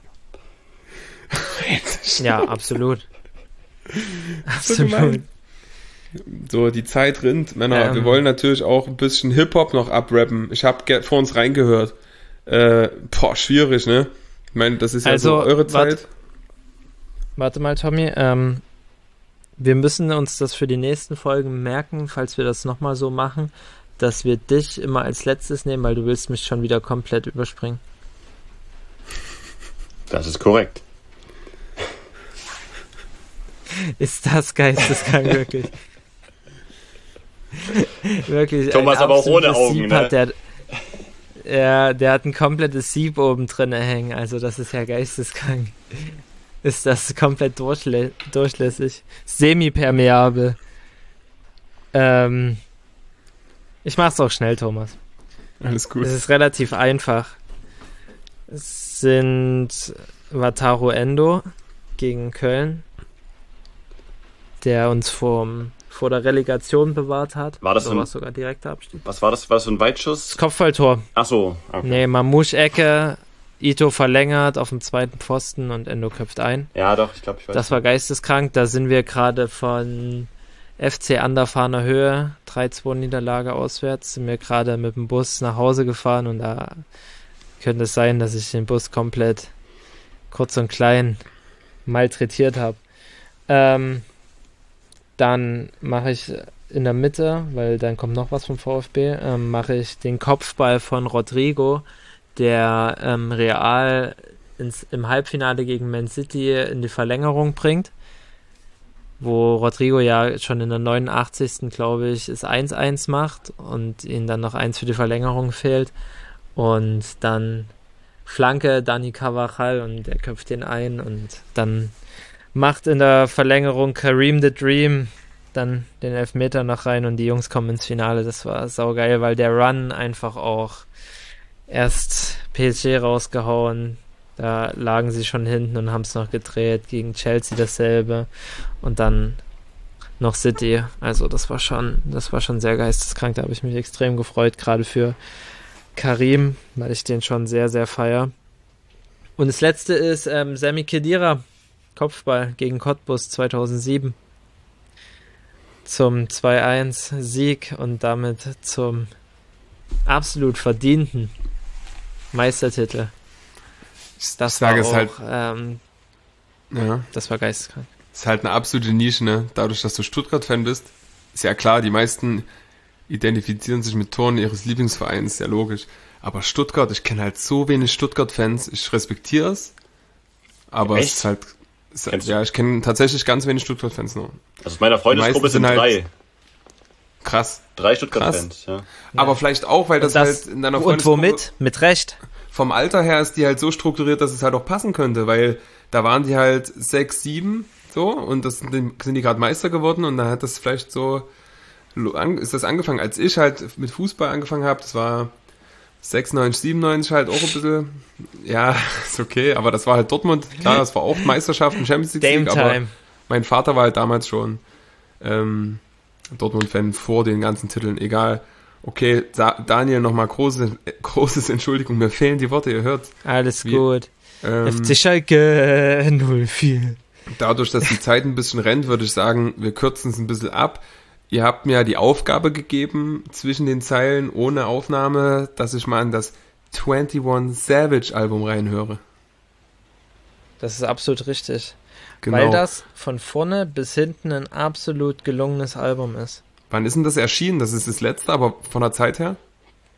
ja, absolut. So gemein. So, die Zeit rinnt. Männer, wir wollen natürlich auch ein bisschen Hip-Hop noch abrappen. Ich habe vor uns reingehört. Schwierig, ne? Ich meine, das ist ja Also, so eure Zeit. Warte mal, Tommy. Wir müssen uns das für die nächsten Folgen merken, falls wir das nochmal so machen, dass wir dich immer als letztes nehmen, weil du willst mich schon wieder komplett überspringen. Das ist korrekt. Ist das geisteskrank, wirklich. Wirklich. Thomas ein aber auch ohne absolutes Augen, Sieb ne? hat der hat ein komplettes Sieb oben drin hängen, also das ist ja geisteskrank. Ist das komplett durchlässig. Semipermeabel. Ich mach's auch schnell, Thomas. Alles gut. Es ist relativ einfach. Es sind Wataru Endo gegen Köln, der uns vor der Relegation bewahrt hat. War das so so ein- was sogar direkter Abstieg. Was war das? War das so ein Weitschuss? Das Kopfballtor. Ach so. Okay. Nee, Mamouche-Ecke, Ito verlängert auf dem zweiten Pfosten und Endo köpft ein. Ja, doch, ich glaube, ich weiß. Das war geisteskrank. Da sind wir gerade von FC Anderfahner Höhe, 3-2 Niederlage auswärts, sind wir gerade mit dem Bus nach Hause gefahren und da könnte es sein, dass ich den Bus komplett kurz und klein malträtiert habe. Dann mache ich in der Mitte, weil dann kommt noch was vom VfB, mache ich den Kopfball von Rodrigo, der Real im Halbfinale gegen Man City in die Verlängerung bringt, wo Rodrigo ja schon in der 89. glaube ich, es 1-1 macht und ihnen dann noch 1 für die Verlängerung fehlt und dann Flanke Dani Carvajal und er köpft den ein und dann macht in der Verlängerung Kareem the Dream dann den Elfmeter noch rein und die Jungs kommen ins Finale. Das war saugeil, weil der Run einfach auch erst PSG rausgehauen, da lagen sie schon hinten und haben es noch gedreht, gegen Chelsea dasselbe und dann noch City. Also das war schon sehr geisteskrank, da habe ich mich extrem gefreut, gerade für Karim, weil ich den schon sehr, sehr feier. Und das letzte ist Sami Khedira, Kopfball gegen Cottbus 2007 zum 2-1 Sieg und damit zum absolut verdienten Meistertitel. Das sage war es auch, halt, ja, das war geisteskrank. ist halt eine absolute Nische, ne? Dadurch, dass du Stuttgart-Fan bist, ist ja klar, die meisten identifizieren sich mit Toren ihres Lieblingsvereins, ja logisch. Aber Stuttgart, ich kenne halt so wenig Stuttgart-Fans, ich respektiere es, aber Echt? es ist halt, ja, ich kenne tatsächlich ganz wenig Stuttgart-Fans nur. Also aus meiner Freundesgruppe meisten sind sind halt 3. Krass. 3 Stuttgart-Fans, ja. Aber vielleicht auch, weil das halt in deiner und Freundesgruppe womit? Mit Recht. vom Alter her ist die halt so strukturiert, dass es halt auch passen könnte, weil da waren die halt 6, 7 so und das sind die gerade Meister geworden und dann hat das vielleicht so, ist das angefangen, als ich halt mit Fußball angefangen habe, das war 96, 97 halt auch ein bisschen, ja, ist okay, aber das war halt Dortmund, klar, das war auch Meisterschaften, Champions League Game Sieg, aber Time. mein Vater war halt damals schon Dortmund-Fan vor den ganzen Titeln, egal. Okay, Daniel, nochmal großes Entschuldigung, mir fehlen die Worte, ihr hört. Alles gut. FC Schalke 04. Dadurch, dass die Zeit ein bisschen rennt, würde ich sagen, wir kürzen es ein bisschen ab. Ihr habt mir ja die Aufgabe gegeben, zwischen den Zeilen, ohne Aufnahme, dass ich mal an das 21 Savage Album reinhöre. Das ist absolut richtig. Genau. Weil das von vorne bis hinten ein absolut gelungenes Album ist. Wann ist denn das erschienen? Das ist das letzte, aber von der Zeit her?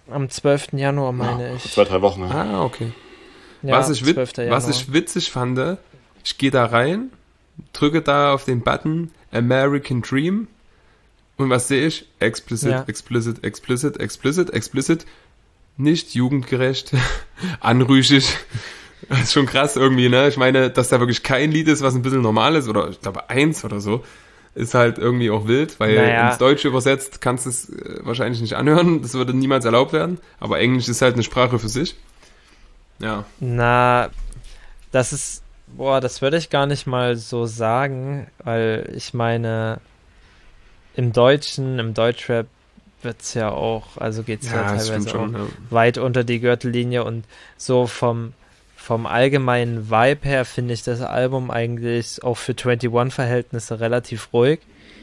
Am 12. Januar, meine ich. 2-3 Wochen. Ja. Ah, okay. Ja, Was 12. Januar. ich witzig fand, ich gehe da rein, drücke da auf den Button American Dream und was sehe ich? Explicit, Ja. explicit, explicit, explicit, explicit, nicht jugendgerecht, anrüchig. Das ist schon krass irgendwie, ne? Ich meine, dass da wirklich kein Lied ist, was ein bisschen normal ist, oder ich glaube 1 oder so, ist halt irgendwie auch wild, weil ins Deutsche übersetzt kannst du es wahrscheinlich nicht anhören, das würde niemals erlaubt werden, aber Englisch ist halt eine Sprache für sich. Ja. Na, das würde ich gar nicht mal so sagen, weil ich meine, im Deutschrap wird's ja auch, also geht's ja das stimmt teilweise auch schon, ja. weit unter die Gürtellinie und so vom allgemeinen Vibe her finde ich das Album eigentlich auch für 21-Verhältnisse relativ ruhig.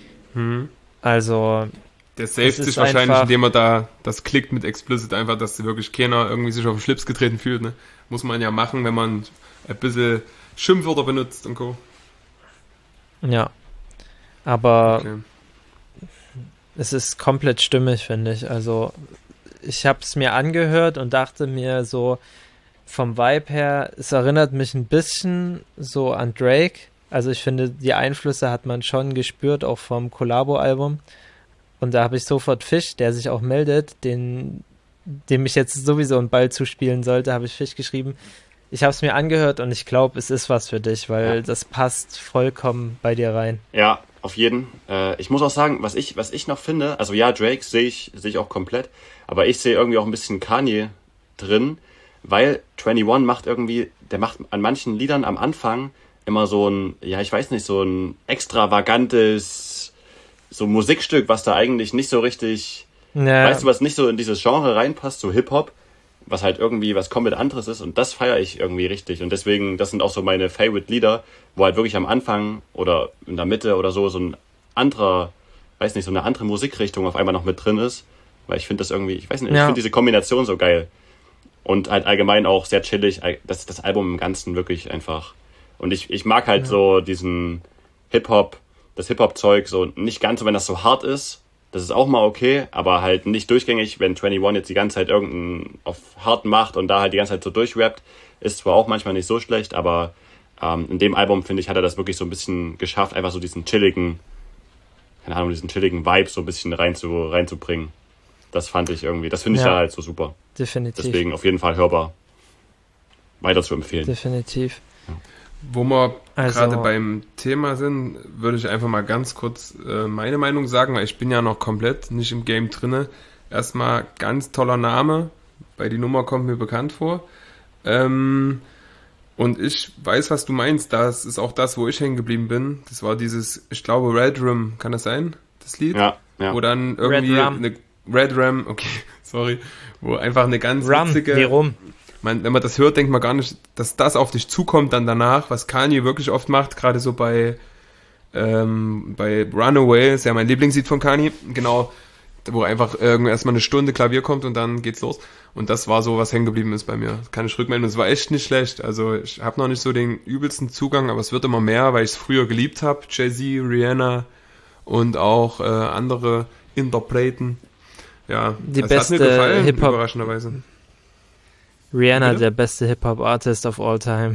Also Der saved ist sich wahrscheinlich, einfach- indem er da das klickt mit Explicit einfach, dass wirklich keiner irgendwie sich auf den Schlips getreten fühlt. Ne? Muss man ja machen, wenn man ein bisschen Schimpfwörter benutzt und Co. ja, aber Okay. es ist komplett stimmig, finde ich. Also ich habe es mir angehört und dachte mir so vom Vibe her, es erinnert mich ein bisschen so an Drake. Also ich finde, die Einflüsse hat man schon gespürt, auch vom Collabo-Album. Und da habe ich sofort Fisch, der sich auch meldet, dem ich jetzt sowieso einen Ball zuspielen sollte, habe ich Fisch geschrieben. Ich habe es mir angehört und ich glaube, es ist was für dich, weil das passt vollkommen bei dir rein. Ja, auf jeden. Ich muss auch sagen, was ich noch finde, also ja, Drake sehe ich auch komplett, aber ich sehe irgendwie auch ein bisschen Kanye drin, weil 21 macht an manchen Liedern am Anfang immer so ein, ja, ich weiß nicht, so ein extravagantes, so Musikstück, was da eigentlich nicht so richtig, Ja, weißt du, was nicht so in dieses Genre reinpasst, so Hip-Hop, was halt irgendwie was komplett anderes ist und das feiere ich irgendwie richtig und deswegen, das sind auch so meine Favorite-Lieder, wo halt wirklich am Anfang oder in der Mitte oder so ein anderer, weiß nicht, so eine andere Musikrichtung auf einmal noch mit drin ist, weil ich finde das irgendwie, ich weiß nicht, ich finde diese Kombination so geil und halt allgemein auch sehr chillig, das Album im Ganzen wirklich einfach und ich mag halt so diesen das Hip-Hop-Zeug so nicht ganz so, wenn das so hart ist, das ist auch mal okay, aber halt nicht durchgängig, wenn 21 jetzt die ganze Zeit irgendeinen auf hart macht und da halt die ganze Zeit so durchrappt, ist zwar auch manchmal nicht so schlecht, aber in dem Album, finde ich, hat er das wirklich so ein bisschen geschafft, einfach so diesen chilligen Vibe so ein bisschen reinzubringen. Das fand ich irgendwie, das finde ich da halt so super. definitiv. Deswegen auf jeden Fall hörbar. Weiter zu empfehlen. Definitiv. Wo wir Also- gerade beim Thema sind, würde ich einfach mal ganz kurz meine Meinung sagen, weil ich bin ja noch komplett nicht im Game drinne. Erstmal ganz toller Name, weil die Nummer kommt mir bekannt vor. Und ich weiß, was du meinst. Das ist auch das, wo ich hängen geblieben bin. Das war dieses, ich glaube, Red Rum, kann das sein? Das Lied? Ja. Wo dann irgendwie Red Rum. eine Red Rum, okay, sorry, wo einfach eine ganz Rum, witzige... wie rum. Wenn man das hört, denkt man gar nicht, dass das auf dich zukommt dann danach, was Kanye wirklich oft macht, gerade so bei Runaway, ist ja mein Lieblingslied von Kanye, genau, wo einfach erstmal eine Stunde Klavier kommt und dann geht's los. Und das war so, was hängen geblieben ist bei mir. Kann ich rückmelden. Es war echt nicht schlecht. Also ich habe noch nicht so den übelsten Zugang, aber es wird immer mehr, weil ich es früher geliebt habe. Jay-Z, Rihanna und auch andere Interpreten. Ja, Die das hat mir beste gefallen, Hip-Hop- überraschenderweise. Rihanna, Bitte? der beste Hip-Hop-Artist of all time.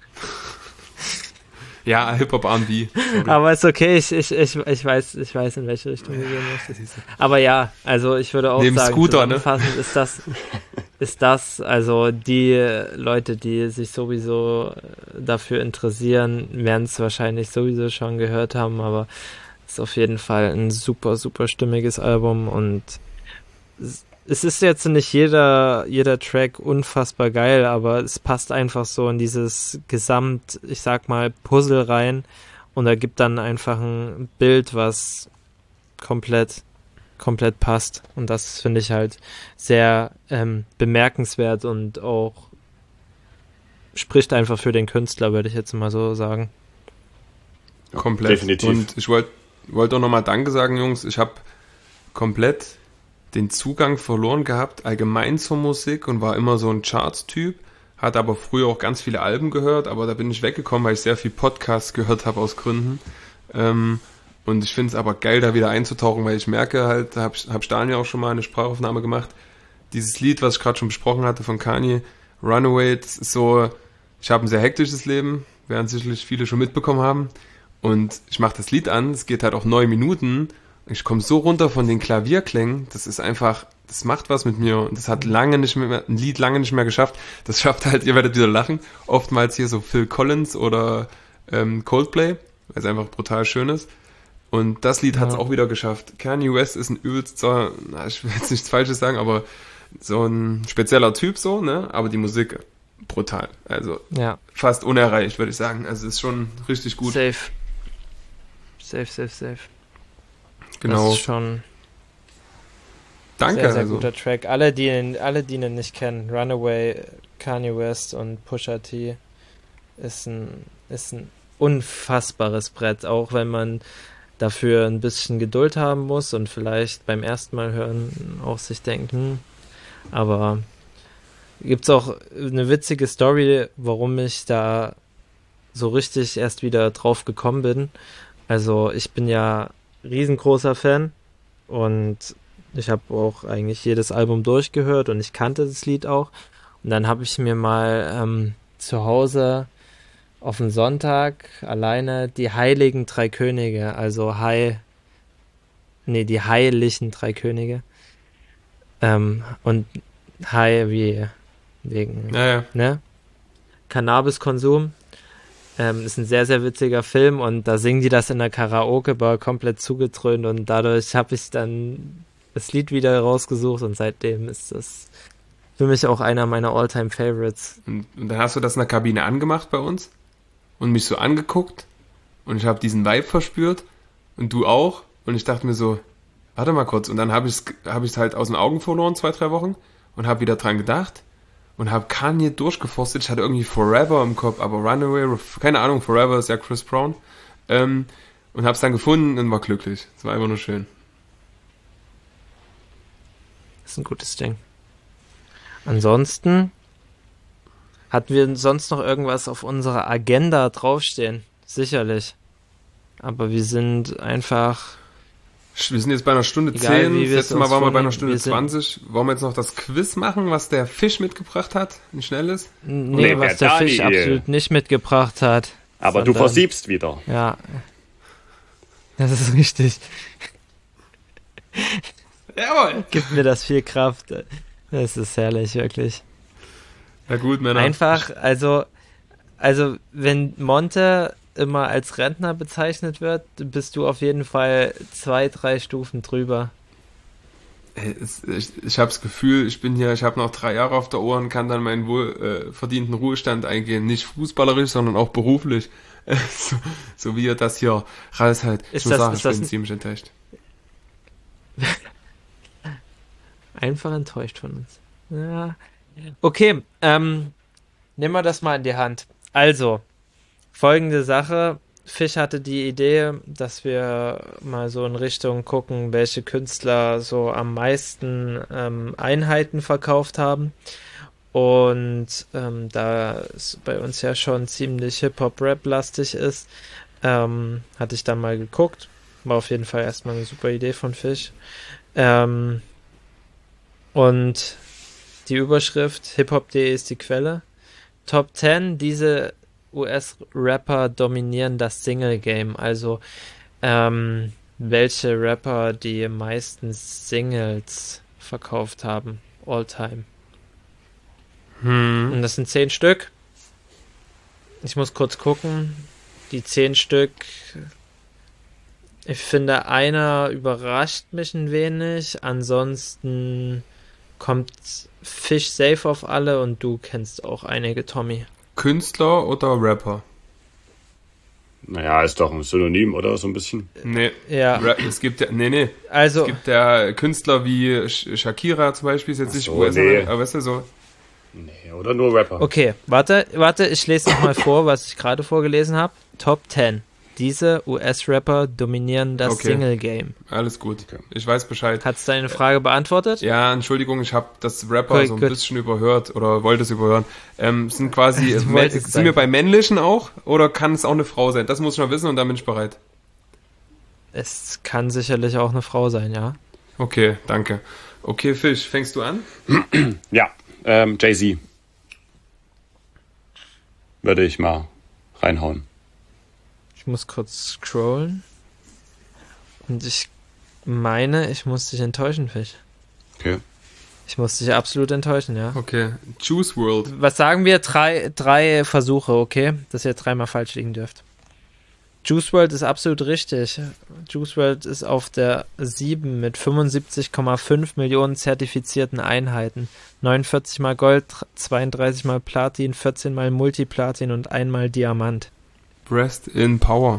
Ja, Hip-Hop R&B. Aber ist okay, ich weiß, in welche Richtung du gehen möchtest. Aber ja, also ich würde auch Neben sagen, Scooter, ne? zusammenfassend ist das, also die Leute, die sich sowieso dafür interessieren, werden es wahrscheinlich sowieso schon gehört haben, aber ist auf jeden Fall ein super, super stimmiges Album und es ist jetzt nicht jeder Track unfassbar geil, aber es passt einfach so in dieses ich sag mal, Puzzle rein und ergibt dann einfach ein Bild, was komplett passt. Und das finde ich halt sehr bemerkenswert und auch spricht einfach für den Künstler, würde ich jetzt mal so sagen. Komplett. Definitiv. Und ich wollte auch nochmal Danke sagen, Jungs. Ich habe komplett den Zugang verloren gehabt, allgemein zur Musik und war immer so ein Charts-Typ, hatte aber früher auch ganz viele Alben gehört, aber da bin ich weggekommen, weil ich sehr viel Podcasts gehört habe aus Gründen. Und ich finde es aber geil, da wieder einzutauchen, weil ich merke halt, hab Daniel auch schon mal eine Sprachaufnahme gemacht, dieses Lied, was ich gerade schon besprochen hatte von Kanye, Runaway, das ist so, ich habe ein sehr hektisches Leben, werden sicherlich viele schon mitbekommen haben. Und ich mache das Lied an, es geht halt auch 9 Minuten. Ich komme so runter von den Klavierklängen, das ist einfach, das macht was mit mir. Und das hat ein Lied lange nicht mehr geschafft. Das schafft halt, ihr werdet wieder lachen, oftmals hier so Phil Collins oder Coldplay, weil es einfach brutal schön ist. Und das Lied hat es auch wieder geschafft. Kanye West ist ein übelster, ich will jetzt nichts Falsches sagen, aber so ein spezieller Typ so, ne? Aber die Musik brutal. Also fast unerreicht, würde ich sagen. Also ist schon richtig gut. Safe. Genau. Das ist schon Danke. sehr, sehr guter Track. Alle, die ihn nicht kennen, Runaway, Kanye West und Pusha T ist ein unfassbares Brett, auch wenn man dafür ein bisschen Geduld haben muss und vielleicht beim ersten Mal hören auch sich denkt, aber gibt's auch eine witzige Story, warum ich da so richtig erst wieder drauf gekommen bin. Also ich bin ja riesengroßer Fan und ich habe auch eigentlich jedes Album durchgehört und ich kannte das Lied auch. Und dann habe ich mir mal zu Hause auf den Sonntag alleine die Heiligen Drei Könige, also die Heiligen Drei Könige. Und High wie wegen ne? Cannabiskonsum. Ist ein sehr, sehr witziger Film und da singen die das in der Karaoke-Bar komplett zugedröhnt und dadurch habe ich dann das Lied wieder rausgesucht und seitdem ist das für mich auch einer meiner All-Time-Favorites. Und dann hast du das in der Kabine angemacht bei uns und mich so angeguckt und ich habe diesen Vibe verspürt und du auch und ich dachte mir so, warte mal kurz und dann habe ich es halt aus den Augen verloren 2-3 Wochen und habe wieder dran gedacht und habe Kanye durchgeforstet. Ich hatte irgendwie Forever im Kopf, aber Runaway, keine Ahnung, Forever ist ja Chris Brown. Und habe es dann gefunden und war glücklich. Es war einfach nur schön. Das ist ein gutes Ding. Ansonsten hatten wir sonst noch irgendwas auf unserer Agenda draufstehen. Sicherlich. Aber wir sind einfach... Wir sind jetzt bei einer Stunde 10, das letzte Mal waren wir bei einer Stunde 20. Wollen wir jetzt noch das Quiz machen, was der Fisch mitgebracht hat? Ein schnelles? Nee, was der Fisch absolut nicht mitgebracht hat. Aber du versiebst wieder. Ja. Das ist richtig. Jawohl. Gibt mir das viel Kraft. Das ist herrlich, wirklich. Na gut, Männer. Einfach, also wenn Monte immer als Rentner bezeichnet wird, bist du auf jeden Fall 2-3 Stufen drüber. Ich habe das Gefühl, ich habe noch 3 Jahre auf der Uhr und kann dann meinen wohlverdienten Ruhestand eingehen. Nicht fußballerisch, sondern auch beruflich. So wie ihr das hier raushält. Ich muss sagen, ich bin ziemlich enttäuscht. Einfach enttäuscht von uns. Ja. Okay, nehmen wir das mal in die Hand. Also, folgende Sache. Fisch hatte die Idee, dass wir mal so in Richtung gucken, welche Künstler so am meisten Einheiten verkauft haben. Und da es bei uns ja schon ziemlich Hip-Hop-Rap-lastig ist, hatte ich dann mal geguckt. War auf jeden Fall erstmal eine super Idee von Fisch. Und die Überschrift hiphop.de ist die Quelle. Top 10, diese US-Rapper dominieren das Single-Game. Also welche Rapper die meisten Singles verkauft haben. All-time. Und das sind 10 Stück. Ich muss kurz gucken. Die 10 Stück. Ich finde, einer überrascht mich ein wenig. Ansonsten kommt Fisch safe auf alle und du kennst auch einige, Tommy. Künstler oder Rapper? Naja, ist doch ein Synonym, oder? So ein bisschen. Nee. Ja. Es gibt ja, nee. Also, es gibt ja Künstler wie Shakira zum Beispiel, ist jetzt nicht US, aber weißt du so. Nee, oder nur Rapper. Okay, warte, ich lese nochmal vor, was ich gerade vorgelesen habe. Top 10. Diese US-Rapper dominieren das Single-Game. Alles gut. Ich weiß Bescheid. Hat's deine Frage beantwortet? Ja, Entschuldigung, ich habe das Rapper so ein bisschen überhört oder wollte es überhören. Sind quasi, sind wir bei männlichen auch oder kann es auch eine Frau sein? Das muss ich noch wissen und dann bin ich bereit. Es kann sicherlich auch eine Frau sein, ja. Okay, danke. Okay, Fisch, fängst du an? Ja, Jay-Z. Würde ich mal reinhauen. Ich muss kurz scrollen. Und ich meine, ich muss dich enttäuschen, Fisch. Okay. Ich muss dich absolut enttäuschen, ja. Okay, Juice WRLD. Was sagen wir? Drei Versuche, okay? Dass ihr dreimal falsch liegen dürft. Juice WRLD ist absolut richtig. Juice WRLD ist auf der 7 mit 75,5 Millionen zertifizierten Einheiten. 49 mal Gold, 32 mal Platin, 14 mal Multiplatin und einmal Diamant. Rest in Power.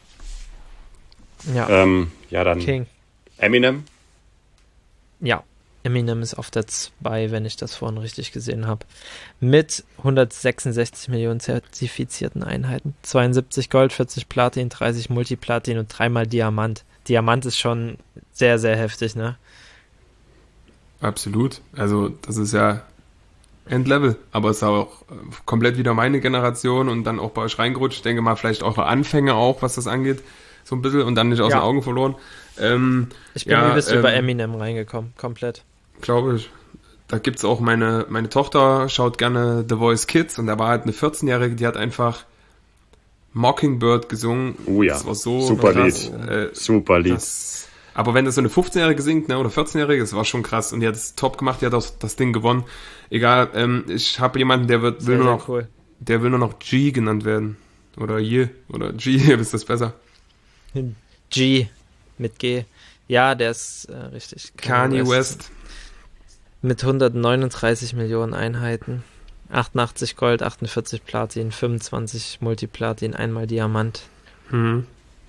Ja, Ja, dann King. Eminem. Ja, Eminem ist auf der 2, wenn ich das vorhin richtig gesehen habe. Mit 166 Millionen zertifizierten Einheiten. 72 Gold, 40 Platin, 30 Multiplatin und 3 mal Diamant. Diamant ist schon sehr, sehr heftig, ne? Absolut. Also, das ist ja Endlevel. Aber es ist auch komplett wieder meine Generation und dann auch bei euch reingerutscht. Ich denke mal, vielleicht auch Anfänge auch, was das angeht. So ein bisschen und dann nicht aus den Augen verloren. Ich bin übelst über Eminem reingekommen, komplett. Glaube ich. Da gibt's auch meine Tochter schaut gerne The Voice Kids und da war halt eine 14-Jährige, die hat einfach Mockingbird gesungen. Oh ja, Das war so super krass. Lied. Super Lied. Aber wenn das so eine 15-Jährige singt, ne, oder 14-Jährige, das war schon krass und die hat es top gemacht, die hat auch das Ding gewonnen. Egal, ich habe jemanden, der will nur noch G genannt werden. Oder Ye, oder G, ist das besser. G mit G. Ja, der ist richtig. Kanye West. Mit 139 Millionen Einheiten. 88 Gold, 48 Platin, 25 Multiplatin, einmal Diamant. Mhm.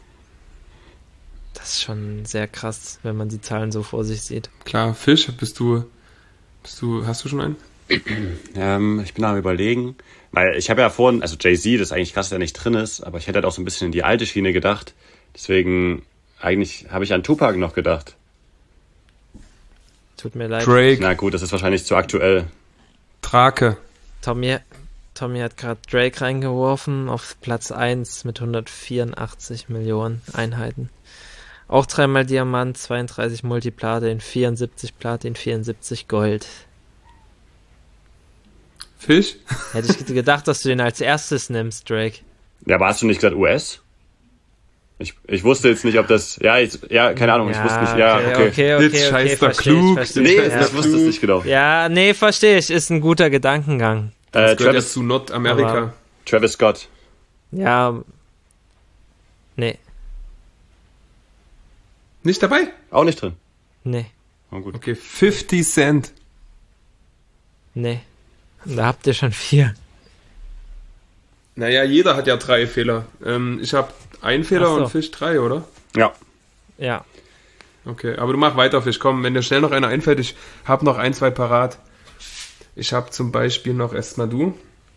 Das ist schon sehr krass, wenn man die Zahlen so vor sich sieht. Klar, Fisch, hast du schon einen? Ich bin am Überlegen, weil ich habe ja vorhin, also Jay-Z, das ist eigentlich krass, dass er nicht drin ist, aber ich hätte halt auch so ein bisschen in die alte Schiene gedacht. Deswegen, eigentlich habe ich an Tupac noch gedacht. Tut mir leid. Drake. Na gut, das ist wahrscheinlich zu aktuell. Drake. Tommy hat gerade Drake reingeworfen auf Platz 1 mit 184 Millionen Einheiten. Auch 3 mal Diamant, 32 Multiplatin, 74 Platin, 74 Gold. Fisch? Hätte ich gedacht, dass du den als erstes nimmst, Drake. Ja, aber hast du nicht gesagt US? Ich wusste jetzt nicht, ob das... Ja, keine Ahnung, ich wusste nicht. Ja, okay. Jetzt scheiß doch klug. Nee, ich wusste es nicht genau. Ja, nee, verstehe ich. Ist ein guter Gedankengang. Das gehört jetzt zu Nordamerika. Travis Scott. Ja, nee. Nicht dabei? Auch nicht drin. Nee. Oh, gut. Okay, 50 Cent. Nee. Da habt ihr schon 4. Naja, jeder hat ja 3 Fehler. Ich habe 1 Fehler Ach so. und Fisch 3, oder? Ja. Ja. Okay, aber du mach weiter, Fisch. Komm, wenn dir schnell noch einer einfällt, ich habe noch 1, 2 parat. Ich habe zum Beispiel noch erstmal du.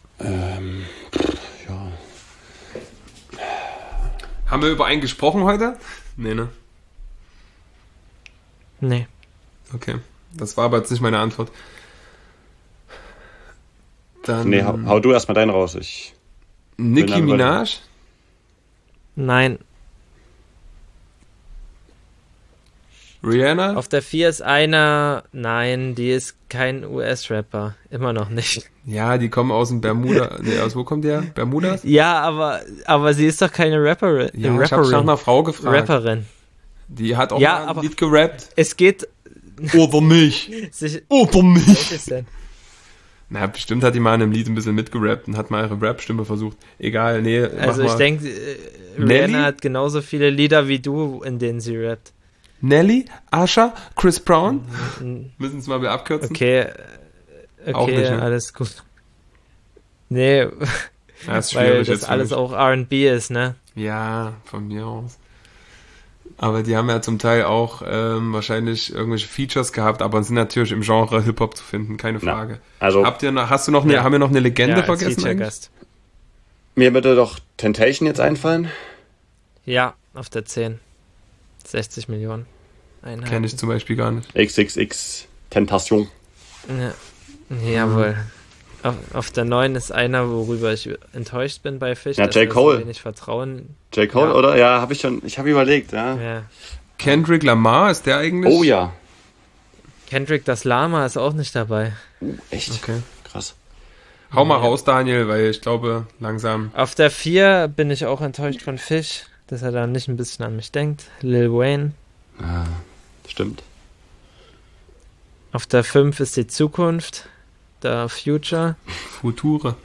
Ja. Haben wir über einen gesprochen heute? Nee, ne? Nee. Okay. Das war aber jetzt nicht meine Antwort. Dann Nee, hau du erstmal deinen raus. Ich Nicki bin Minaj? Nein. Rihanna? Auf der 4 ist einer. Nein, die ist kein US-Rapper. Immer noch nicht. Ja, die kommen aus dem Bermuda. Nee, aus wo kommt der? Bermudas? Ja, aber sie ist doch keine Rapperin. Ja, ich habe nach einer Frau gefragt. Rapperin. Die hat auch Ja, mal ein aber- Lied gerappt. Es geht. Oder mich. Sich, Oder mich. welches denn? Na, bestimmt hat die mal in einem Lied ein bisschen mitgerappt und hat mal ihre Rap-Stimme versucht. Egal, nee, Also mach ich mal. denke, Nelly? Rihanna hat genauso viele Lieder wie du, in denen sie rappt. Nelly, Asha, Chris Brown. Müssen es mal wieder abkürzen. Okay, Auch nicht, ne? alles gut. Nee, Ja, ist weil schwierig das jetzt für alles mich. auch R&B ist, ne? Ja, von mir aus. Aber die haben ja zum Teil auch wahrscheinlich irgendwelche Features gehabt, aber sind natürlich im Genre Hip-Hop zu finden, keine Frage. Also, Haben wir noch eine Legende als vergessen eigentlich? Feature-Gast. mir würde doch Temptation jetzt einfallen. Ja, auf der 10. 60 Millionen Einheiten. Kenne ich zum Beispiel gar nicht. XXX Tentation. Ja, jawohl. Auf der 9 ist einer, worüber ich enttäuscht bin bei Fisch. Ja, dass J. er Cole. So wenig Vertrauen. J. Cole, Ja. oder? Ja, ich habe überlegt, ja. Ja. Kendrick Lamar, ist der eigentlich? Oh ja. Kendrick das Lama ist auch nicht dabei. Echt? Okay. Krass. Hau mal raus, Daniel, weil ich glaube, langsam. Auf der 4 bin ich auch enttäuscht von Fish, dass er da nicht ein bisschen an mich denkt. Lil Wayne. Ah, stimmt. Auf der 5 ist die Zukunft, der Future. Future.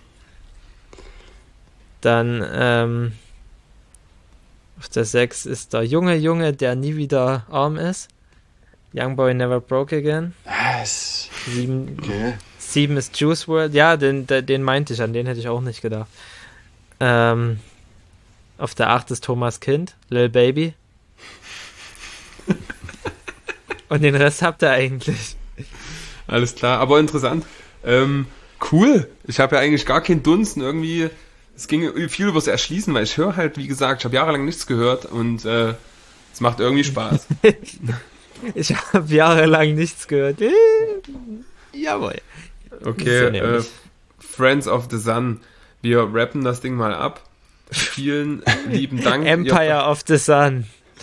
Dann auf der 6 ist der Junge, der nie wieder arm ist. Young Boy Never Broke Again. Was? 7 ist Juice WRLD. Ja, den meinte ich, an den hätte ich auch nicht gedacht. Auf der 8 ist Thomas Kind, Lil Baby. Und den Rest habt ihr eigentlich. Alles klar, aber interessant. Cool. Ich habe ja eigentlich gar keinen Dunst. Irgendwie, es ging viel übers Erschließen, weil ich höre halt, wie gesagt, ich habe jahrelang nichts gehört und es macht irgendwie Spaß. Ich habe jahrelang nichts gehört. Jawohl. Okay, Friends of the Sun. Wir rappen das Ding mal ab. Vielen lieben Dank. Empire of the Sun.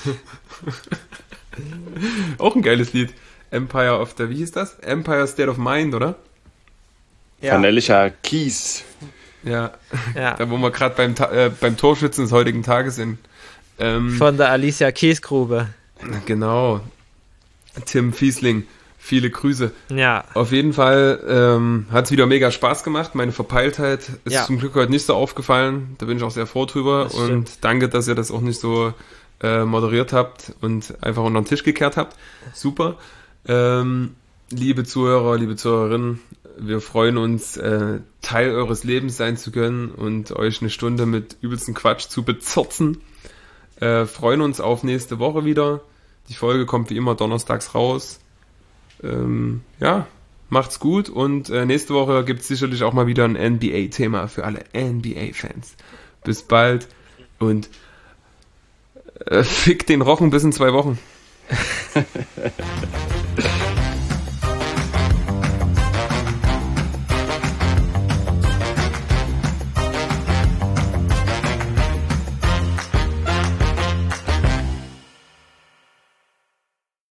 Auch ein geiles Lied. Empire of the, wie hieß das? Empire State of Mind, oder? Vanellicher Kies. Ja. Ja. Da wo wir gerade beim Torschützen des heutigen Tages sind. Von der Alicia Kiesgrube. Genau. Tim Fiesling, viele Grüße. Ja. Auf jeden Fall hat es wieder mega Spaß gemacht. Meine Verpeiltheit ist zum Glück heute nicht so aufgefallen. Da bin ich auch sehr froh drüber. Und danke, dass ihr das auch nicht so moderiert habt und einfach unter den Tisch gekehrt habt. Super. Liebe Zuhörer, liebe Zuhörerinnen, wir freuen uns, Teil eures Lebens sein zu können und euch eine Stunde mit übelsten Quatsch zu bezirzen. Freuen uns auf nächste Woche wieder. Die Folge kommt wie immer donnerstags raus. Ja, macht's gut und nächste Woche gibt's sicherlich auch mal wieder ein NBA-Thema für alle NBA-Fans. Bis bald und fick den Rochen bis in 2 Wochen.